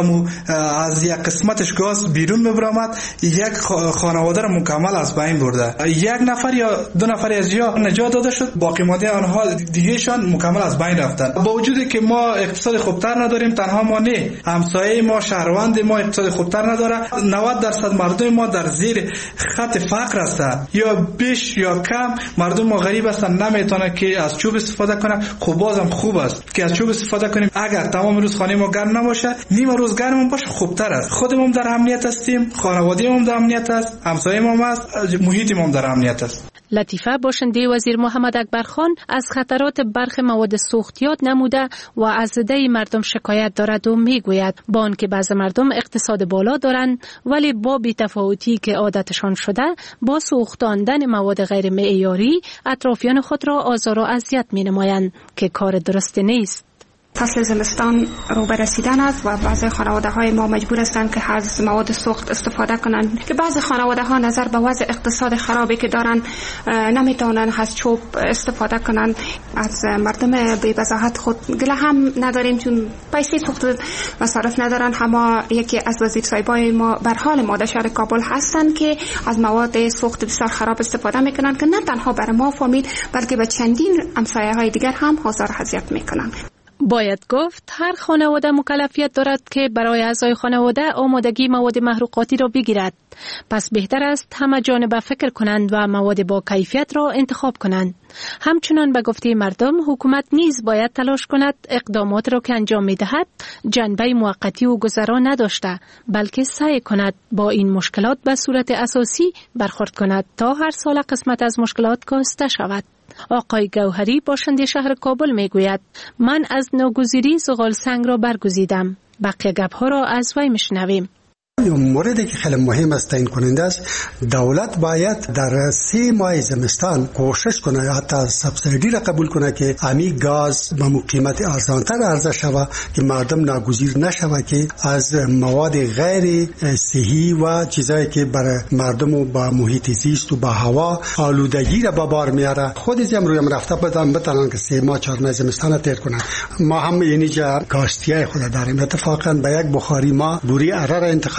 از یک قسمتش گاز بیرون میبرامد، یک خانواده را مکمل از بین برده. یک نفر یا دو نفر از جا نجات داده شد، باقی مانده آنها دیگهشان مکمل از بین رفتند. با وجودی که ما اقتصاد خوبتر نداریم، تنها ما نه، همسایه ما شهروند ما اقتصاد خوبتر نداره. 90% مردم ما در زیر خط فقر هستند، یا بیش یا کم مردم ما غریب هستن، نمیتونه که از چوب استفاده کنه. خب بازم خوب است که از چوب استفاده کنیم. اگر تمام روز خانه ما گرم نباشه، نیم روز گرم باشه خوبتر است. خودمون در امنیت هستیم، خانواده‌مون در امنیت است، همسایه‌مون است، محیطمون در امنیت است. لطیفه باشنده وزیر محمد اکبر خان از خطرات برخی مواد سوخت یاد نموده و از عده مردم شکایت دارد و میگوید با آنکه بعض مردم اقتصاد بالا دارند ولی با بی‌تفاوتی که عادتشان شده با سوختاندن مواد غیر معیاری اطرافیان خود را آزار و اذیت می‌نمایند که کار درست نیست. فصل زمستان رو به رسیدن است و بعضی خانواده‌های ما مجبور هستند که از مواد سوخت استفاده کنند که بعضی خانواده‌ها نظر به وضع اقتصاد خرابی که دارن نمیتونن از چوب استفاده کنند. از مردم بی وضاحت خود گله هم نداریم چون پیسه سوخت مصرف ندارن. همه یکی از وزیرصاحبای ما بر حال ما در شهر کابل هستند که از مواد سوخت بسیار خراب استفاده میکنن که نه تنها بر ما فامیل بلکه به چندین همسایه‌های دیگر هم آزار و اذیت میکنن. باید گفت هر خانواده مکلفیت دارد که برای اعضای خانواده آمادگی مواد محروقاتی را بگیرد. پس بهتر است همه جانبه فکر کنند و مواد با کیفیت را انتخاب کنند. همچنان به گفته مردم حکومت نیز باید تلاش کند اقدامات را که انجام می‌دهد جنبه موقتی و گذرا نداشته بلکه سعی کند با این مشکلات به صورت اساسی برخورد کند تا هر سال قسمت از مشکلات کاسته شود. آقای گوهری باشنده شهر کابل میگوید من از ناگزیری زغال سنگ را برگزیدم. بقیه گپ‌ها را از وی میشنویم. موردی که خیلی مهم است تعیین کننده است، دولت باید در 3 ماه زمستان کوشش کنه حتی سبسیدی را قبول کنه که امی گاز به قیمت ارزانتر عرضه شود که مردم ناگزیر نشود که از مواد غیر صحی و چیزایی که برای مردم و با محیط زیست و با هوا آلودگی را به بار میاره خودش هم روی رفته بتونن که 3 ماه 4 ماه زمستان تیر کنن. ما هم اینجا گاستیای خود داریم. اتفاقا به یک بخاری ما بوری اره را انتخاب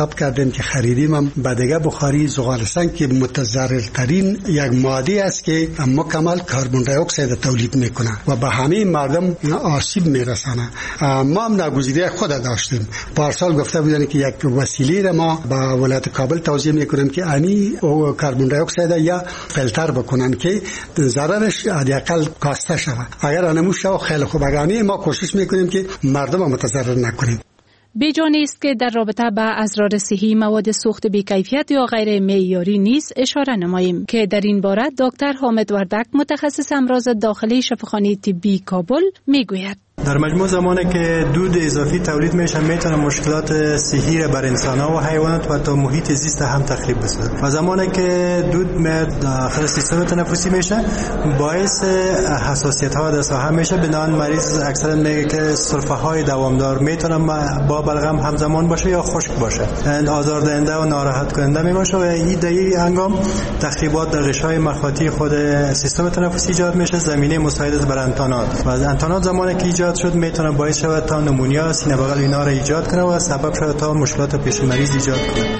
ثبت کردیم که خریدیم هم به دیگه بخاری زغال سنگ که متضررترین یک ماده است که مکمل کربن دی اکساید تولید میکنه و به همه مردم آسیب میرسانه. ما هم ناگزیری خود داشتیم. پارسال گفته بودن که یک وسیله را ما به ولایت کابل توزیع میکنیم که امی کربن دی اکساید یا فیلتر بکنن که ضررش حداقل کاسته شود. اگر انموش شود خیلی خوب. اگر ما کوشش میکنیم که مردم متضرر نکنیم. بی‌جای است که در رابطه با اسرار صحی مواد سوخت بی‌کیفیت یا غیر معیاری نیز اشاره نماییم که در این باره دکتر حامد وردک متخصص امراض داخلی شفاخانه طبی کابل میگوید در مجموع زمانی که دود اضافی تولید میشه میتونه مشکلات صحی را بر انسان‌ها و حیوانات و تا محیط زیست هم تخریب بسازه و زمانی که دود داخل سیستم تنفسی میشه باعث حساسیت‌ها در ساحه میشه. بنابراین مریض اکثرا میگه که سرفه‌های دوامدار میتونه با بلغم همزمان باشه یا خشک باشه، آزاردهنده و ناراحت کننده میباشه و این در این هنگام تخریبات در غشای مخاطی خود سیستم تنفسی ایجاد میشه، زمینه مساعد است بر انتانات و انتانات زمانی که ایجاد شد میتونه باعث شود تا نمونیا، سینه بغل اینا را ایجاد کنه و سبب شود تا مشکلات پیش مریض ایجاد کنه.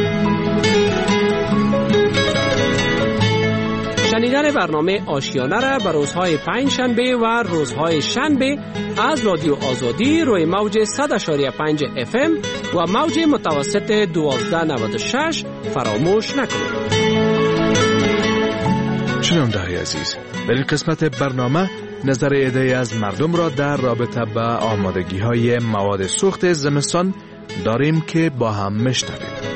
شنیدن برنامه آشیانه را به روزهای پنجشنبه و روزهای شنبه از رادیو آزادی روی موج 100.5 FM و موج متوسط 1296 فراموش نکنید. شنونده‌های عزیز، در این قسمت برنامه نظر عده‌ای از مردم را در رابطه با آمادگی‌های مواد سوخت زمستان داریم که با هم میشنویم.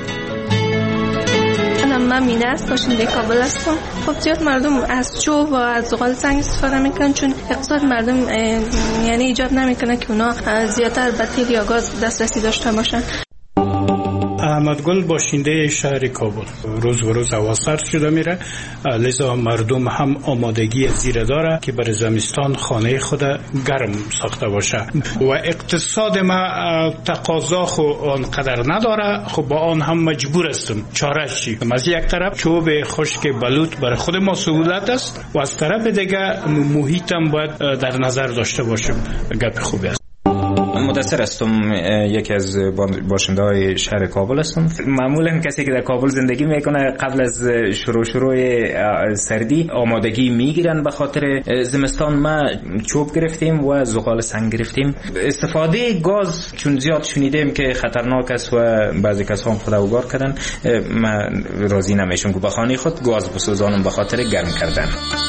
من مینه است، باشنده کابل هستم. خب زیاد مردم از چوب و از زغال سنگ استفاده میکنن چون اقتصاد مردم یعنی ایجاب نمیکنه که اونا زیادتر به تیل یا گاز دسترسی داشته باشن. احمد گل باشنده شهر کابل. روز به روز هوا سرد شده میره، لذا مردم هم آمادگی زیره داره که برای زمستان خانه خود گرم ساخته باشه و اقتصاد ما تقاضا خو آنقدر نداره. خب با آن هم مجبور هستم. چاره چی؟ از یک طرف چوب خشک بلوط برای خود ما سهولت است و از طرف دیگه محیطم باید در نظر داشته باشیم. گپ خوبی است. مدثر هستم، یکی از باشنده‌های شهر کابل هستم. معمولا کسی که در کابل زندگی میکنه قبل از شروع سردی آمادگی میگیرن به خاطر زمستان. ما چوب گرفتیم و زغال سنگ گرفتیم. استفاده گاز چون زیاد شنیدیم که خطرناک است و بعضی کسا هم خدا وگار کردن، ما راضی نمیشم که به خانه خود گاز بسوزانم به خاطر گرم کردن.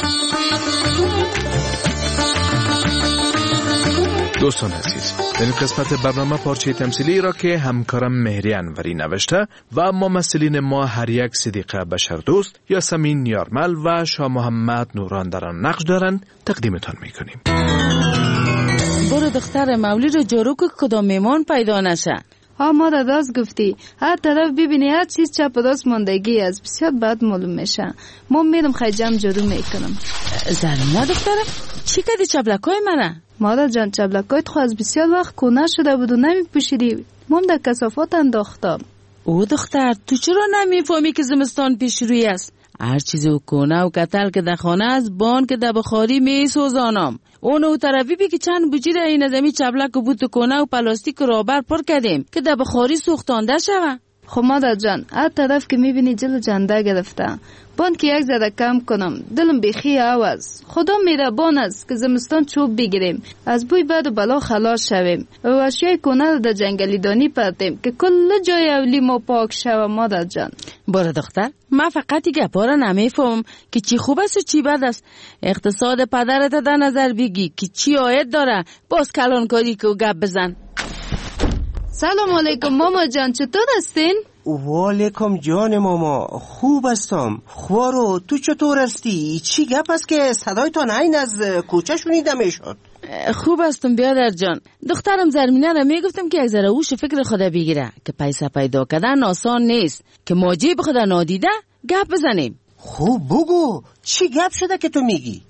دوستان عزیز، در این قسمت برنامه پارچه تمثیلی را که همکارم مهری انوری نوشته و ممثلین ما هر یک صدیقه بشردوست، یاسمین یارمل و شاه محمد نوران در آن نقش دارند تقدیمتان میکنیم. برو دختر مولی رو جارو که کدام میمان پیدا نشه. ها مادر راست گفتی. هر طرف ببینی هر چیز چپ و راست ماندگی است، بسیار بد معلوم میشه. ما میرم خیجم جارو میکنم. زلینا دخترم چی کردی چبلکای منه؟ مادر جان چبلکایت خو از بسیار وقت کونه شده بود و نمیپوشیدی. مام در کثافات انداختم. او دختر تو چرا نمیفهمی که زمستان پیش روی است؟ هر چیزی و کونه و کتل که در خانه از بان که در بخاری میسوزانم. اونو طرفی بی که چند بوجی در این زمین چبلک و بود و کونه و پلاستیک و رابر پر کردیم که در بخاری سوختانده شوه. خب مادر جان هر طرف که میبینی جلو جنده گرفته. بان که یک ذره کم کنم دلم بیخی عوض. خدا میربان است که زمستان چوب بگیریم، از بوی بد و بلا خلاص شویم و اشیای کنه رو در جنگلی دانی پرتیم که کل جای اولی ما پاک شوه. مادر جان باره دختر، من فقط گپارا نمیفهم که چی خوب است و چی بد است. اقتصاد پدرت در نظر بگی که چی عاید داره، باز کلانکاری که گپ بزن. سلام علیکم ماما جان، چطور هستین؟ وعلیکم جان ماما، خوب هستم. خوارو تو چطور هستی؟ چی گپ است که صدایتان این از کوچه شنیده میشد؟ خوب هستم بیادر جان. دخترم زرمینه را میگفتم که یک ذره اوش فکر خدا بگیره که پیسه پیدا کردن آسان نیست، که ما جیب خدا نادیده گپ بزنیم. خوب بگو چی گپ شده که تو میگی؟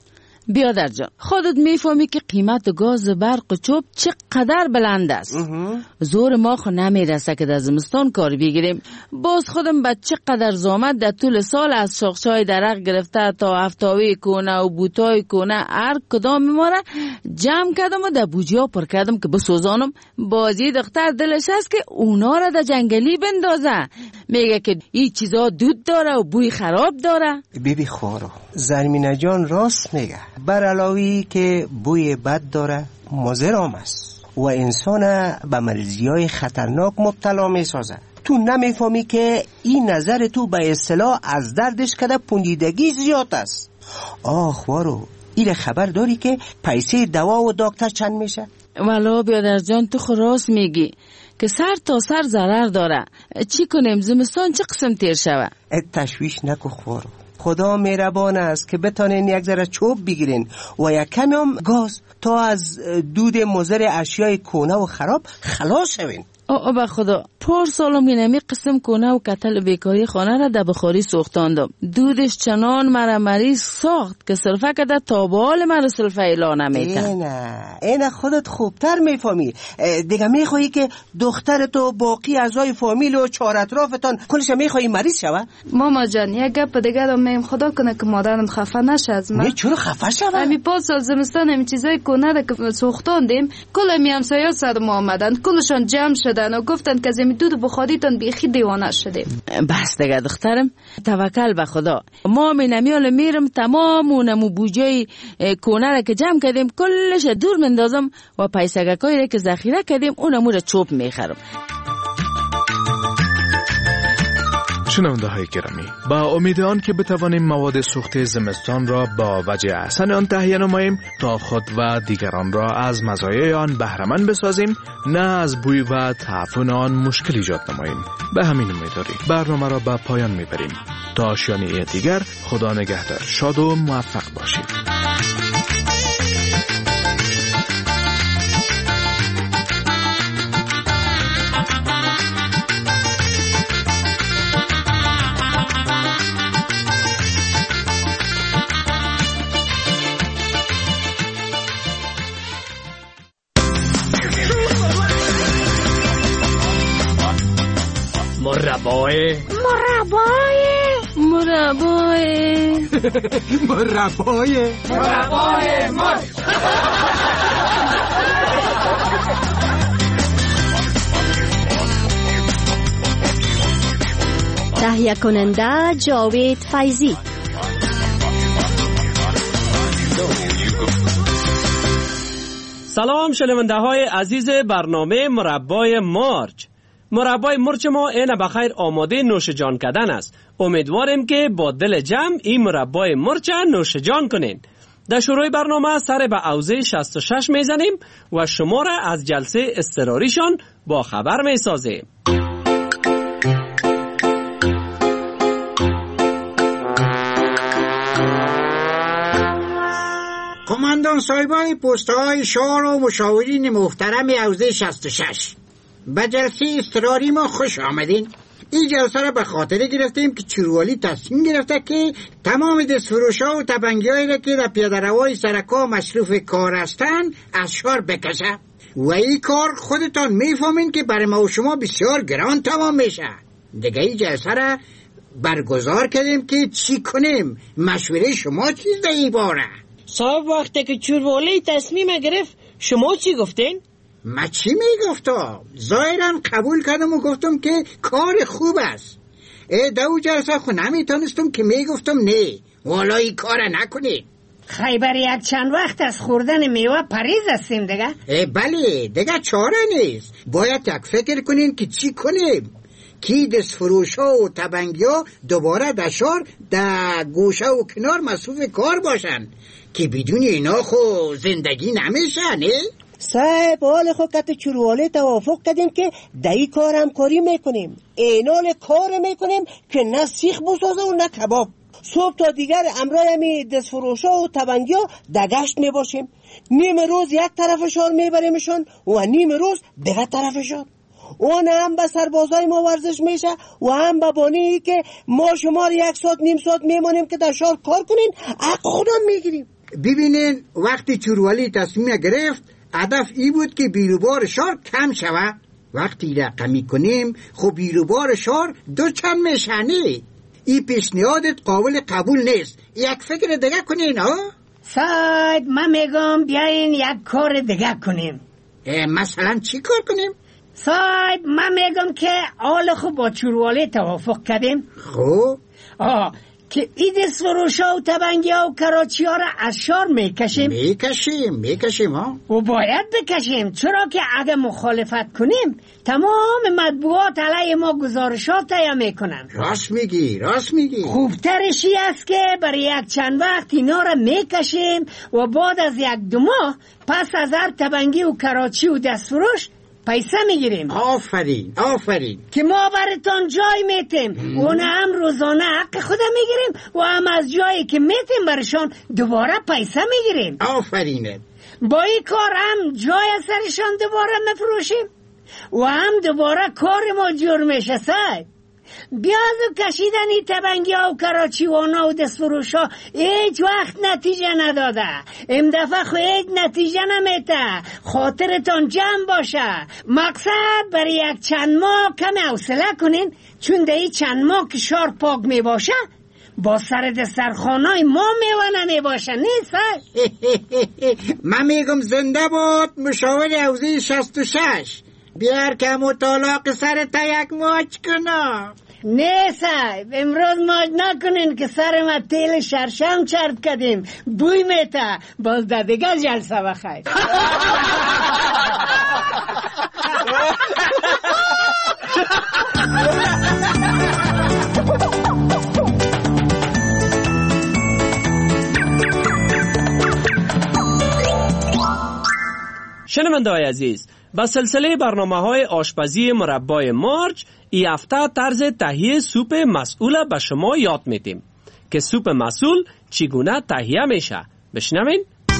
بیادر جان، خودت میفهمی که قیمت گاز برق و چوب چقدر بلند است. زور ما خو نمیرسه که در زمستان کار بگیریم. باز خودم به چقدر زحمت در طول سال از شاخشای درخت گرفته تا افتاوی کنه و بوتای کنه هر کدام ما را جمع کردم و در بوجیا پر کردم که بسوزانم. بازی دختر دلش هست که اونا را در جنگلی بندازه. میگه که این چیزا دود داره و بوی خراب داره. بیبی خوارو، زرمینه جان راست میگه. بر علاوه که بوی بد داره مضر هم است و انسان به مریضی‌های خطرناک مبتلا میسازه. تو نمیفهمی که این نظر تو به اصطلاح از دردش کده پوندیدگی زیاد است. خوارو، این خبر داری که پیسه دوا و دکتر چند میشه؟ والا بیادر جان تو راست میگی که سر تا سر ضرر داره. چی کنیم؟ زمستان چه قسم تیر شوه؟ تشویش نکو خوارو، خدا مهربان است که بتانین یک ذره چوب بگیرین و یک کمی هم گاز تا از دود مضر اشیای کهنه و خراب خلاص شوین. به خدا پارسالم اینمی قسم کنه و کتل بیکاری خانه را در بخاری سوختاندم. دودش چنان مرا مریض ساخت که سلفه کده تا بال مرا سلفه اعلان نمیتن. اینه خودت خوبتر میفهمی. دیگه میخوایی که دخترت و باقی اعضای فامیل و چهار اطرافتان کلش میخوایی مریض شوه؟ ماما جان یک گپ دیگه رو میم خدا کنه که مادرم خفه نشه از من. چرا خفه شوه؟ همین 5 سال زمستان همین چیزای کنه که سوختاندیم کل می همسایه‌ها سر ما آمدن، کلشان جمع شدن و گفتن که زمین دود بخاریتون بیخی دیوانه شدیم. بس دیگه دخترم، توکل به خدا. ما مینمیال میرم تمام اونمو بوجه کونه را که جمع کردیم کلش دور مندازم و پیسگکایی را که ذخیره کردیم اونمو را چوب میخرم. شنونده های گرامی، با امید آن که بتوانیم مواد سوخت زمستان را با وجه احسن آن تهیه نماییم تا خود و دیگران را از مزایای آن بهره‌مند بسازیم، نه از بوی و تعفن آن مشکل ایجاد نماییم. به همین امیدواری برنامه را به پایان میبریم. تا آشیانه دیگر، خدا نگهدار، شاد و موفق باشید. مربای تهیه کننده جاوید فیضی. سلام شنونده های عزیز برنامه مربای مرچ. مربای مرچ ما اینه بخیر آماده نوش جان کردن است. امیدواریم که با دل جمع این مربای مرچ نوش جان کنین. در شروع برنامه سر به اوزه 66 میزنیم و شما را از جلسه اضطراریشان با خبر میسازیم. کماندان صاحبای پست‌های شهر و مشاورین محترم اوزه 66، به جلسه اضطراری ما خوش آمدین. این جلسه را به خاطر گرفتیم که چرووالی تصمیم گرفته که تمام دستفروش‌ها و تبنگی‌هایی را که در پیاده‌روی سرکا مصروف کار هستند از شهر بکشه و این کار خودتان میفهمین که برای ما و شما بسیار گران تمام میشه. دیگه این جلسه را برگزار کردیم که چی کنیم. مشوره شما چیز در این باره؟ صاحب وقتی که چرووالی تصمیم گرفت شما چی گفتین؟ ما چی میگفتم؟ ظاهرا قبول کردم و گفتم که کار خوب است. دو جلسه خو نمیتونستم که میگفتم نه والا این کار نکنید. خیبر یک چند وقت از خوردن میوه پریز هستیم دیگه. بله دیگه چاره نیست. باید یک فکر کنین که چی کنیم. کی دست فروش ها و تبنگی ها دوباره دشار در گوشه و کنار مصروف کار باشن که بدون اینا خو زندگی نمیشه نه؟ صاحب حال خود کت چرووالی توافق کردیم که دایی کار همکاری میکنیم. اینال کار میکنیم که نه سیخ بسازه و نه کباب. صبح تا دیگر امرای همی دستفروشا و تبنگیا دگشت میباشیم. نیم روز یک طرفشان میبریمشان و نیم روز دیگر طرفشان. اون هم به سربازای ما ورزش میشه و هم به بانی که ما شما 1 ساعت نیم ساعت میمانیم که در شهر کار کنین حق خودم میگیریم. ببینین وقتی چوروالی تصمیم گرفت هدف ای بود که بیروبار شار کم شود. وقتی رقمی کنیم خب بیروبار شار 2 چند میشنه. این پیشنهادت قابل قبول نیست. یک فکر دیگه کنین ها؟ صاحب من میگم بیاین یک کار دیگه کنیم. مثلا چی کار کنیم؟ صاحب من میگم که حال خوب با چوروالی توافق کردیم. خب که ایده سروشا و تبنگی ها و کراچی ها را از شار میکشیم ها. و باید بکشیم، چرا که اگه مخالفت کنیم تمام مطبوعات علیه ما گزارشات تهیه میکنن. راست میگی. خوبترشی است که برای یک چند وقت اینا را میکشیم و بعد از 1-2 ماه پس از هر تبنگی و کراچی و دستفروش پیسه میگیریم. آفرین که ما براتون جای میتیم و نه هم روزانه حق خودم میگیریم و هم از جایی که میتیم برشان دوباره پیسه میگیریم. آفرینه. با این کار هم جای سرشان دوباره مفروشیم و هم دوباره کار ما جور میشه. صاحب بیاز و کشیدنی تبنگی ها و کراچی وانا و دستفروش ها هیچ وقت نتیجه نداده. این دفعه خو هیچ نتیجه نمیده. خاطرتان جمع باشه. مقصد برای 1 چند ماه کم حوصله کنین، چون در این چند ماه که شار پاک می باشه با سر دسترخوانای ما میوه نمی باشه. نیست؟ من میگم زنده باد مشاور حوزه 66. بیار که مطالعه سر تا 1 ماچ کنم. نه صاحب امروز ماچ نکنین که سر ما تیل شرشم چرد کردیم، بوی میته. باز در دیگه جلسه بخیر. شنونده‌های عزیز، با سلسله برنامه‌های آشپزی مربای مارج این هفته طرز تهیه سوپ مسئول به شما یاد میدیم که سوپ مسئول چگونه تهیه میشه. بشنوین.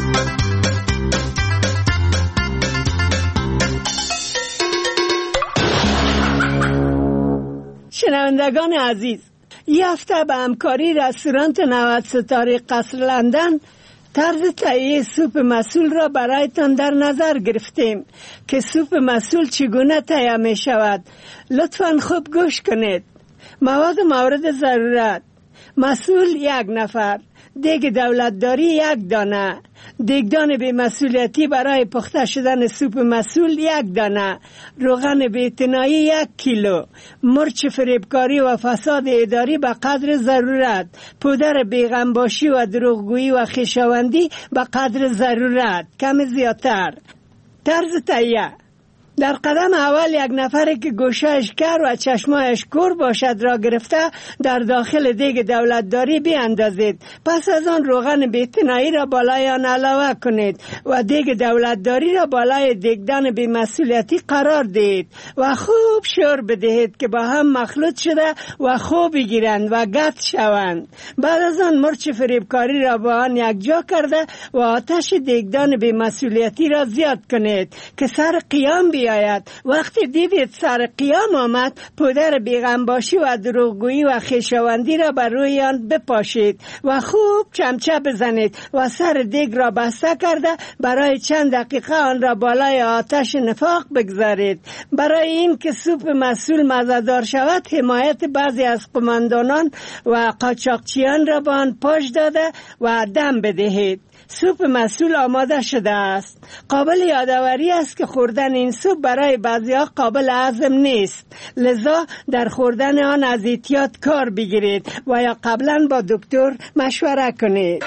شنوندگان عزیز، این هفته به همکاری رستوران 90 ستاره قصر لندن طرز تهیه سوپ مسئول را برایتان در نظر گرفتیم که سوپ مسئول چگونه تهیه می شود. لطفاً خوب گوش کنید. مواد مورد ضرورت: مسئول 1 نفر، دیگ دولتداری 1 دانه، دیگدان بی‌مسئولیتی برای پخته شدن سوپ مسئول 1 دانه، روغن بی‌اعتنایی 1 کیلو، مرچ فریبکاری و فساد اداری به قدر ضرورت، پودر بیغمباشی و دروغگویی و خویشاوندی به قدر ضرورت، کم زیادتر. طرز تهیه: در قدم اول 1 نفر که گوشهش کر و چشمایش کور باشد را گرفته در داخل دیگ دولتداری بیاندازید. پس از آن روغن بی‌اعتنایی را بالای آن علاوه کنید و دیگ دولتداری را بالای دیگدان بی‌مسئولیتی قرار دهید و خوب شور بدهید که با هم مخلوط شده و خوب بگیرند و گت شوند. بعد از آن مرچ فریبکاری را با آن یکجا کرده و آتش دیگدان بی‌مسئولیتی را زیاد کنید که سر قیام بیاید. وقتی دیدید سر قیام آمد، پودر بیغمباشی و دروغگویی و خویشاوندی را بر روی آن بپاشید و خوب چمچه بزنید و سر دیگ را بسته کرده برای چند دقیقه آن را بالای آتش نفاق بگذارید. برای این که سوپ مسئول مزه‌دار شود، حمایت بعضی از قماندانان و قاچاقچیان را به آن پاش داده و دم بدهید. سوپ مسئول آماده شده است. قابل یادآوری است که خوردن این سوپ برای بعضی‌ها قابل هضم نیست، لذا در خوردن آن از احتیاط کار بگیرید و یا قبلا با دکتر مشوره کنید.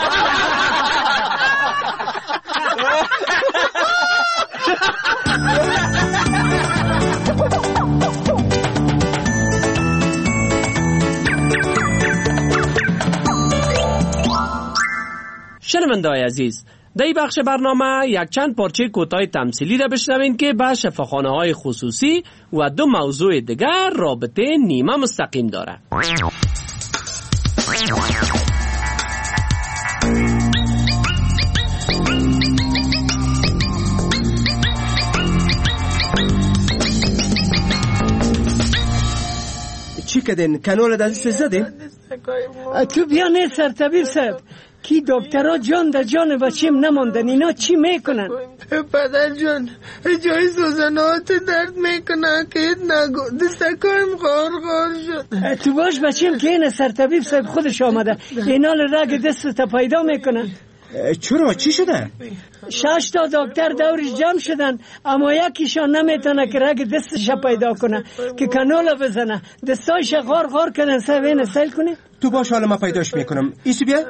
شنونده‌های عزیز، در این بخش برنامه یک چند پارچه کوتاه تمثیلی را بشنوین که به شفاخانه‌های خصوصی و 2 موضوع دیگر رابطه نیمه مستقیم داره. چی کدین؟ کنال دلیس زدین؟ تو بیا نه سر طبیب صاحب. کی دکترها جان در جان بچیم نماندن، اینا چی میکنن؟ پدر جان جای سوزنات درد میکنن که نگو، دستکایم غار شد. تو باش بچیم که این سرطبیب صاحب خودش آمده، اینا رگ دست تا پیدا میکنن. چرا چی شده؟ 6 تا دکتر دورش جمع شدن، اما یکیشان نمیتونه که رگ دستش پیدا کنه که کانولا بزنه. دستایش غار کردن. صاحب این سیل کنی؟ تو باش حالا ما پیداش میکنم. ایسو بیا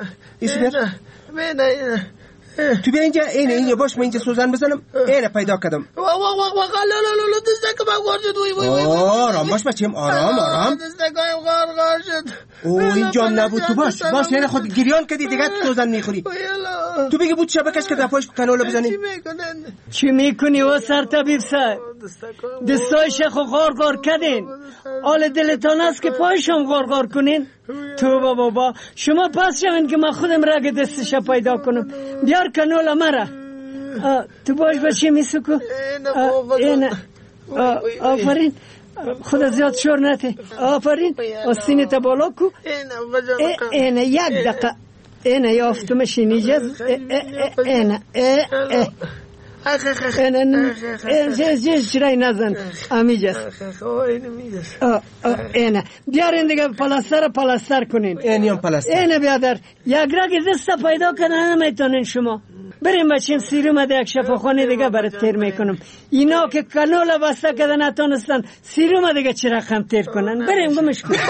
تو بیا اینجا. اینجا باش من اینجا سوزن بزنم. اینه پیدا کردم. لا دستکم غار شد. آرام باش بچیم، آرام. دستکم غار شد. اینجا نبود. تو باش اینه خود گریان کردی دیگه تو سوزن میخوری. تو بگی بود شبکش که دفعش کانولا بزنی. چی میکنی و سرطبیب صاحب؟ دستایش خو غار کردین، حال دلتان است که پایشان غار کنین. تو بابا شما پس شوین که من خودم رگ دستش پیدا کنم. بیار کانولا مرا. تو باش بچه میسکو. اینه آفرین، خدا زیاد شور نته. آفرین، آستین تا بالا کو. اینه یک دقیقه. اینه یافتمش اینجا. اینه چرای نزن امیجاست. اینه بیارین دیگه پلاستر کنین. اینه بیادر یک رگ دست پیدا کنن نمیتونین شما. بریم بچیم سیروم ده یک شفاخانه دیگه برات تیر میکنم. اینا که کانولا بسته کردن نتونستن سیروم دیگه چرا خم تیر کنن. بریم گمش کن.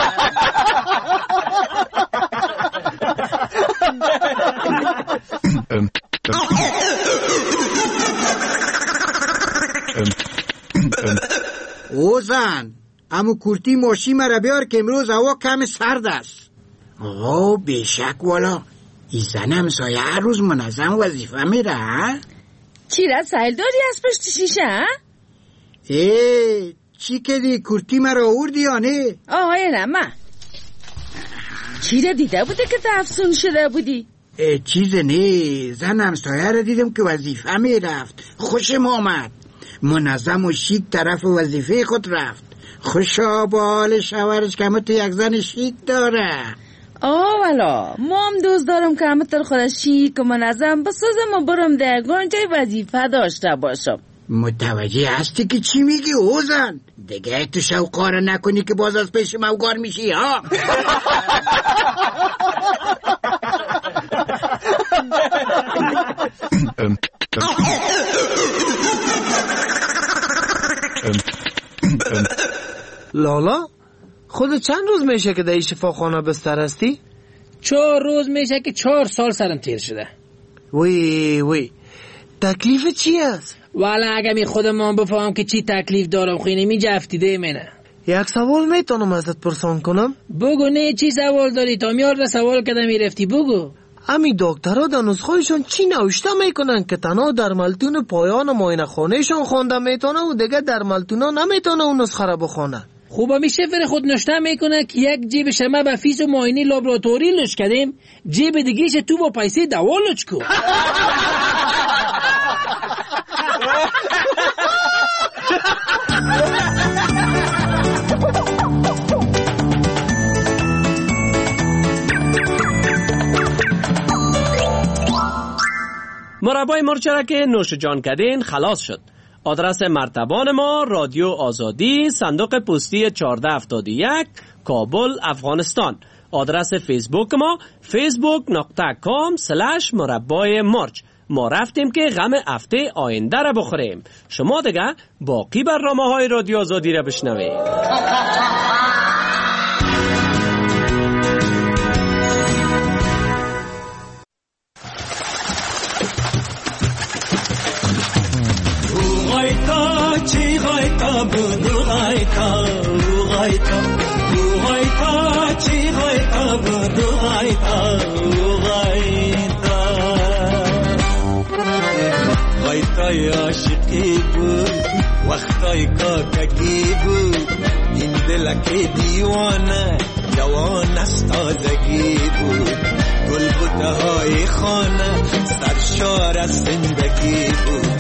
اوزن امو کورتی ماشی مرا بیار که امروز هوا کم سرد است. آقا بیشک والا این زن همسایه هر روز منظم وظیفه میره. چی را سایل داری از پشت شیشه؟ چی کدی کورتی مرا آوردی یا نه؟ نه من چی را دیده بوده که افسون شده بودی؟ چیز نه، زن همسایه را دیدم که وظیفه میرفت، خوشم آمد، منظم و شیک طرف وظیفه خود رفت. خوشا با حال شوهرش که تو یک زن شیک داره. والا ما هم دوست دارم که همه تر خودش شیک و منظم بسازم و برم درگان جای وظیفه داشته باشم. متوجه هستی که چی میگی اوزن؟ دیگه تو شوقاره نکنی که باز از پیش موگار میشی ها. لالا خود چند روز میشه که در شفاخانه بستر هستی؟ 4 روز میشه که 4 سال سرم تیر شده. وی تکلیف چی است؟ والا اگه می خودم من بفهم که چی تکلیف دارم خیلی می جفتیده منه. یک سوال میتونم ازت پرسان کنم؟ بگو. نه چی سوال داری؟ تا میارده سوال کده میرفتی بگو. امی دکترها در نسخه‌شون چی نوشته میکنن که تنها در ملتون پایان معاینه خانهشون خونده میتونه و دیگه در ملتونا نمیتونه اون نسخه را بخونه؟ خوبا میشه فر خود نشته میکنه که یک جیب شما به فیس و معاینه لابراتوری لش کردیم، جیب دیگهش تو با پیسه دوا لش کو. مربای مرچ که نوش جان کردین خلاص شد. آدرس مرتبان ما رادیو آزادی، صندوق پستی 1471 کابل افغانستان. آدرس فیسبوک ما facebook.com/مربای مرچ. ما رفتیم که غم هفته آینده را بخوریم. شما دیگه باقی برنامه‌های رادیو آزادی را بشنوید. چی غایتا بدو غایتا چی غایتا بدو غایتا عاشقی بود وقتای کاکگی بود این دلک دیوانه جوان است تازگی بود گل بوته های خانه سرشار از زندگی بود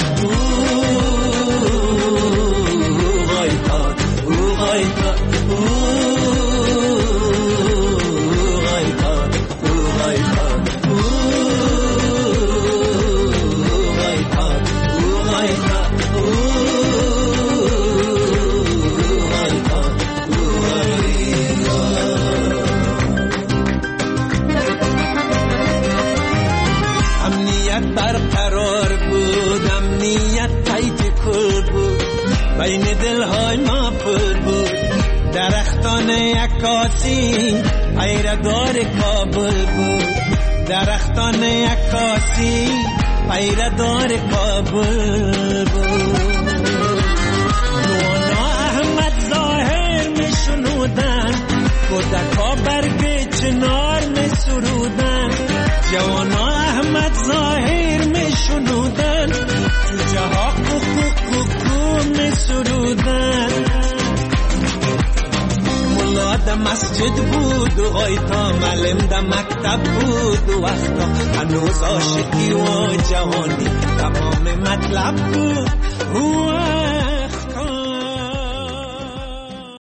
درختان عکاسی پیردار کابل بود، درختان عکاسی پیردار کابل بود. نوانا احمد ظاهر می شنودن، کودکا برگ چنار می سرودن، جوانا احمد ظاهر می شنودن، جوجه ها کوکو کوکو می سرودن. ملا در مسجد بود و آیتا معلم در مکتب بود و وقتا هنوز عاشقی و جوانی تمام مطلب بود.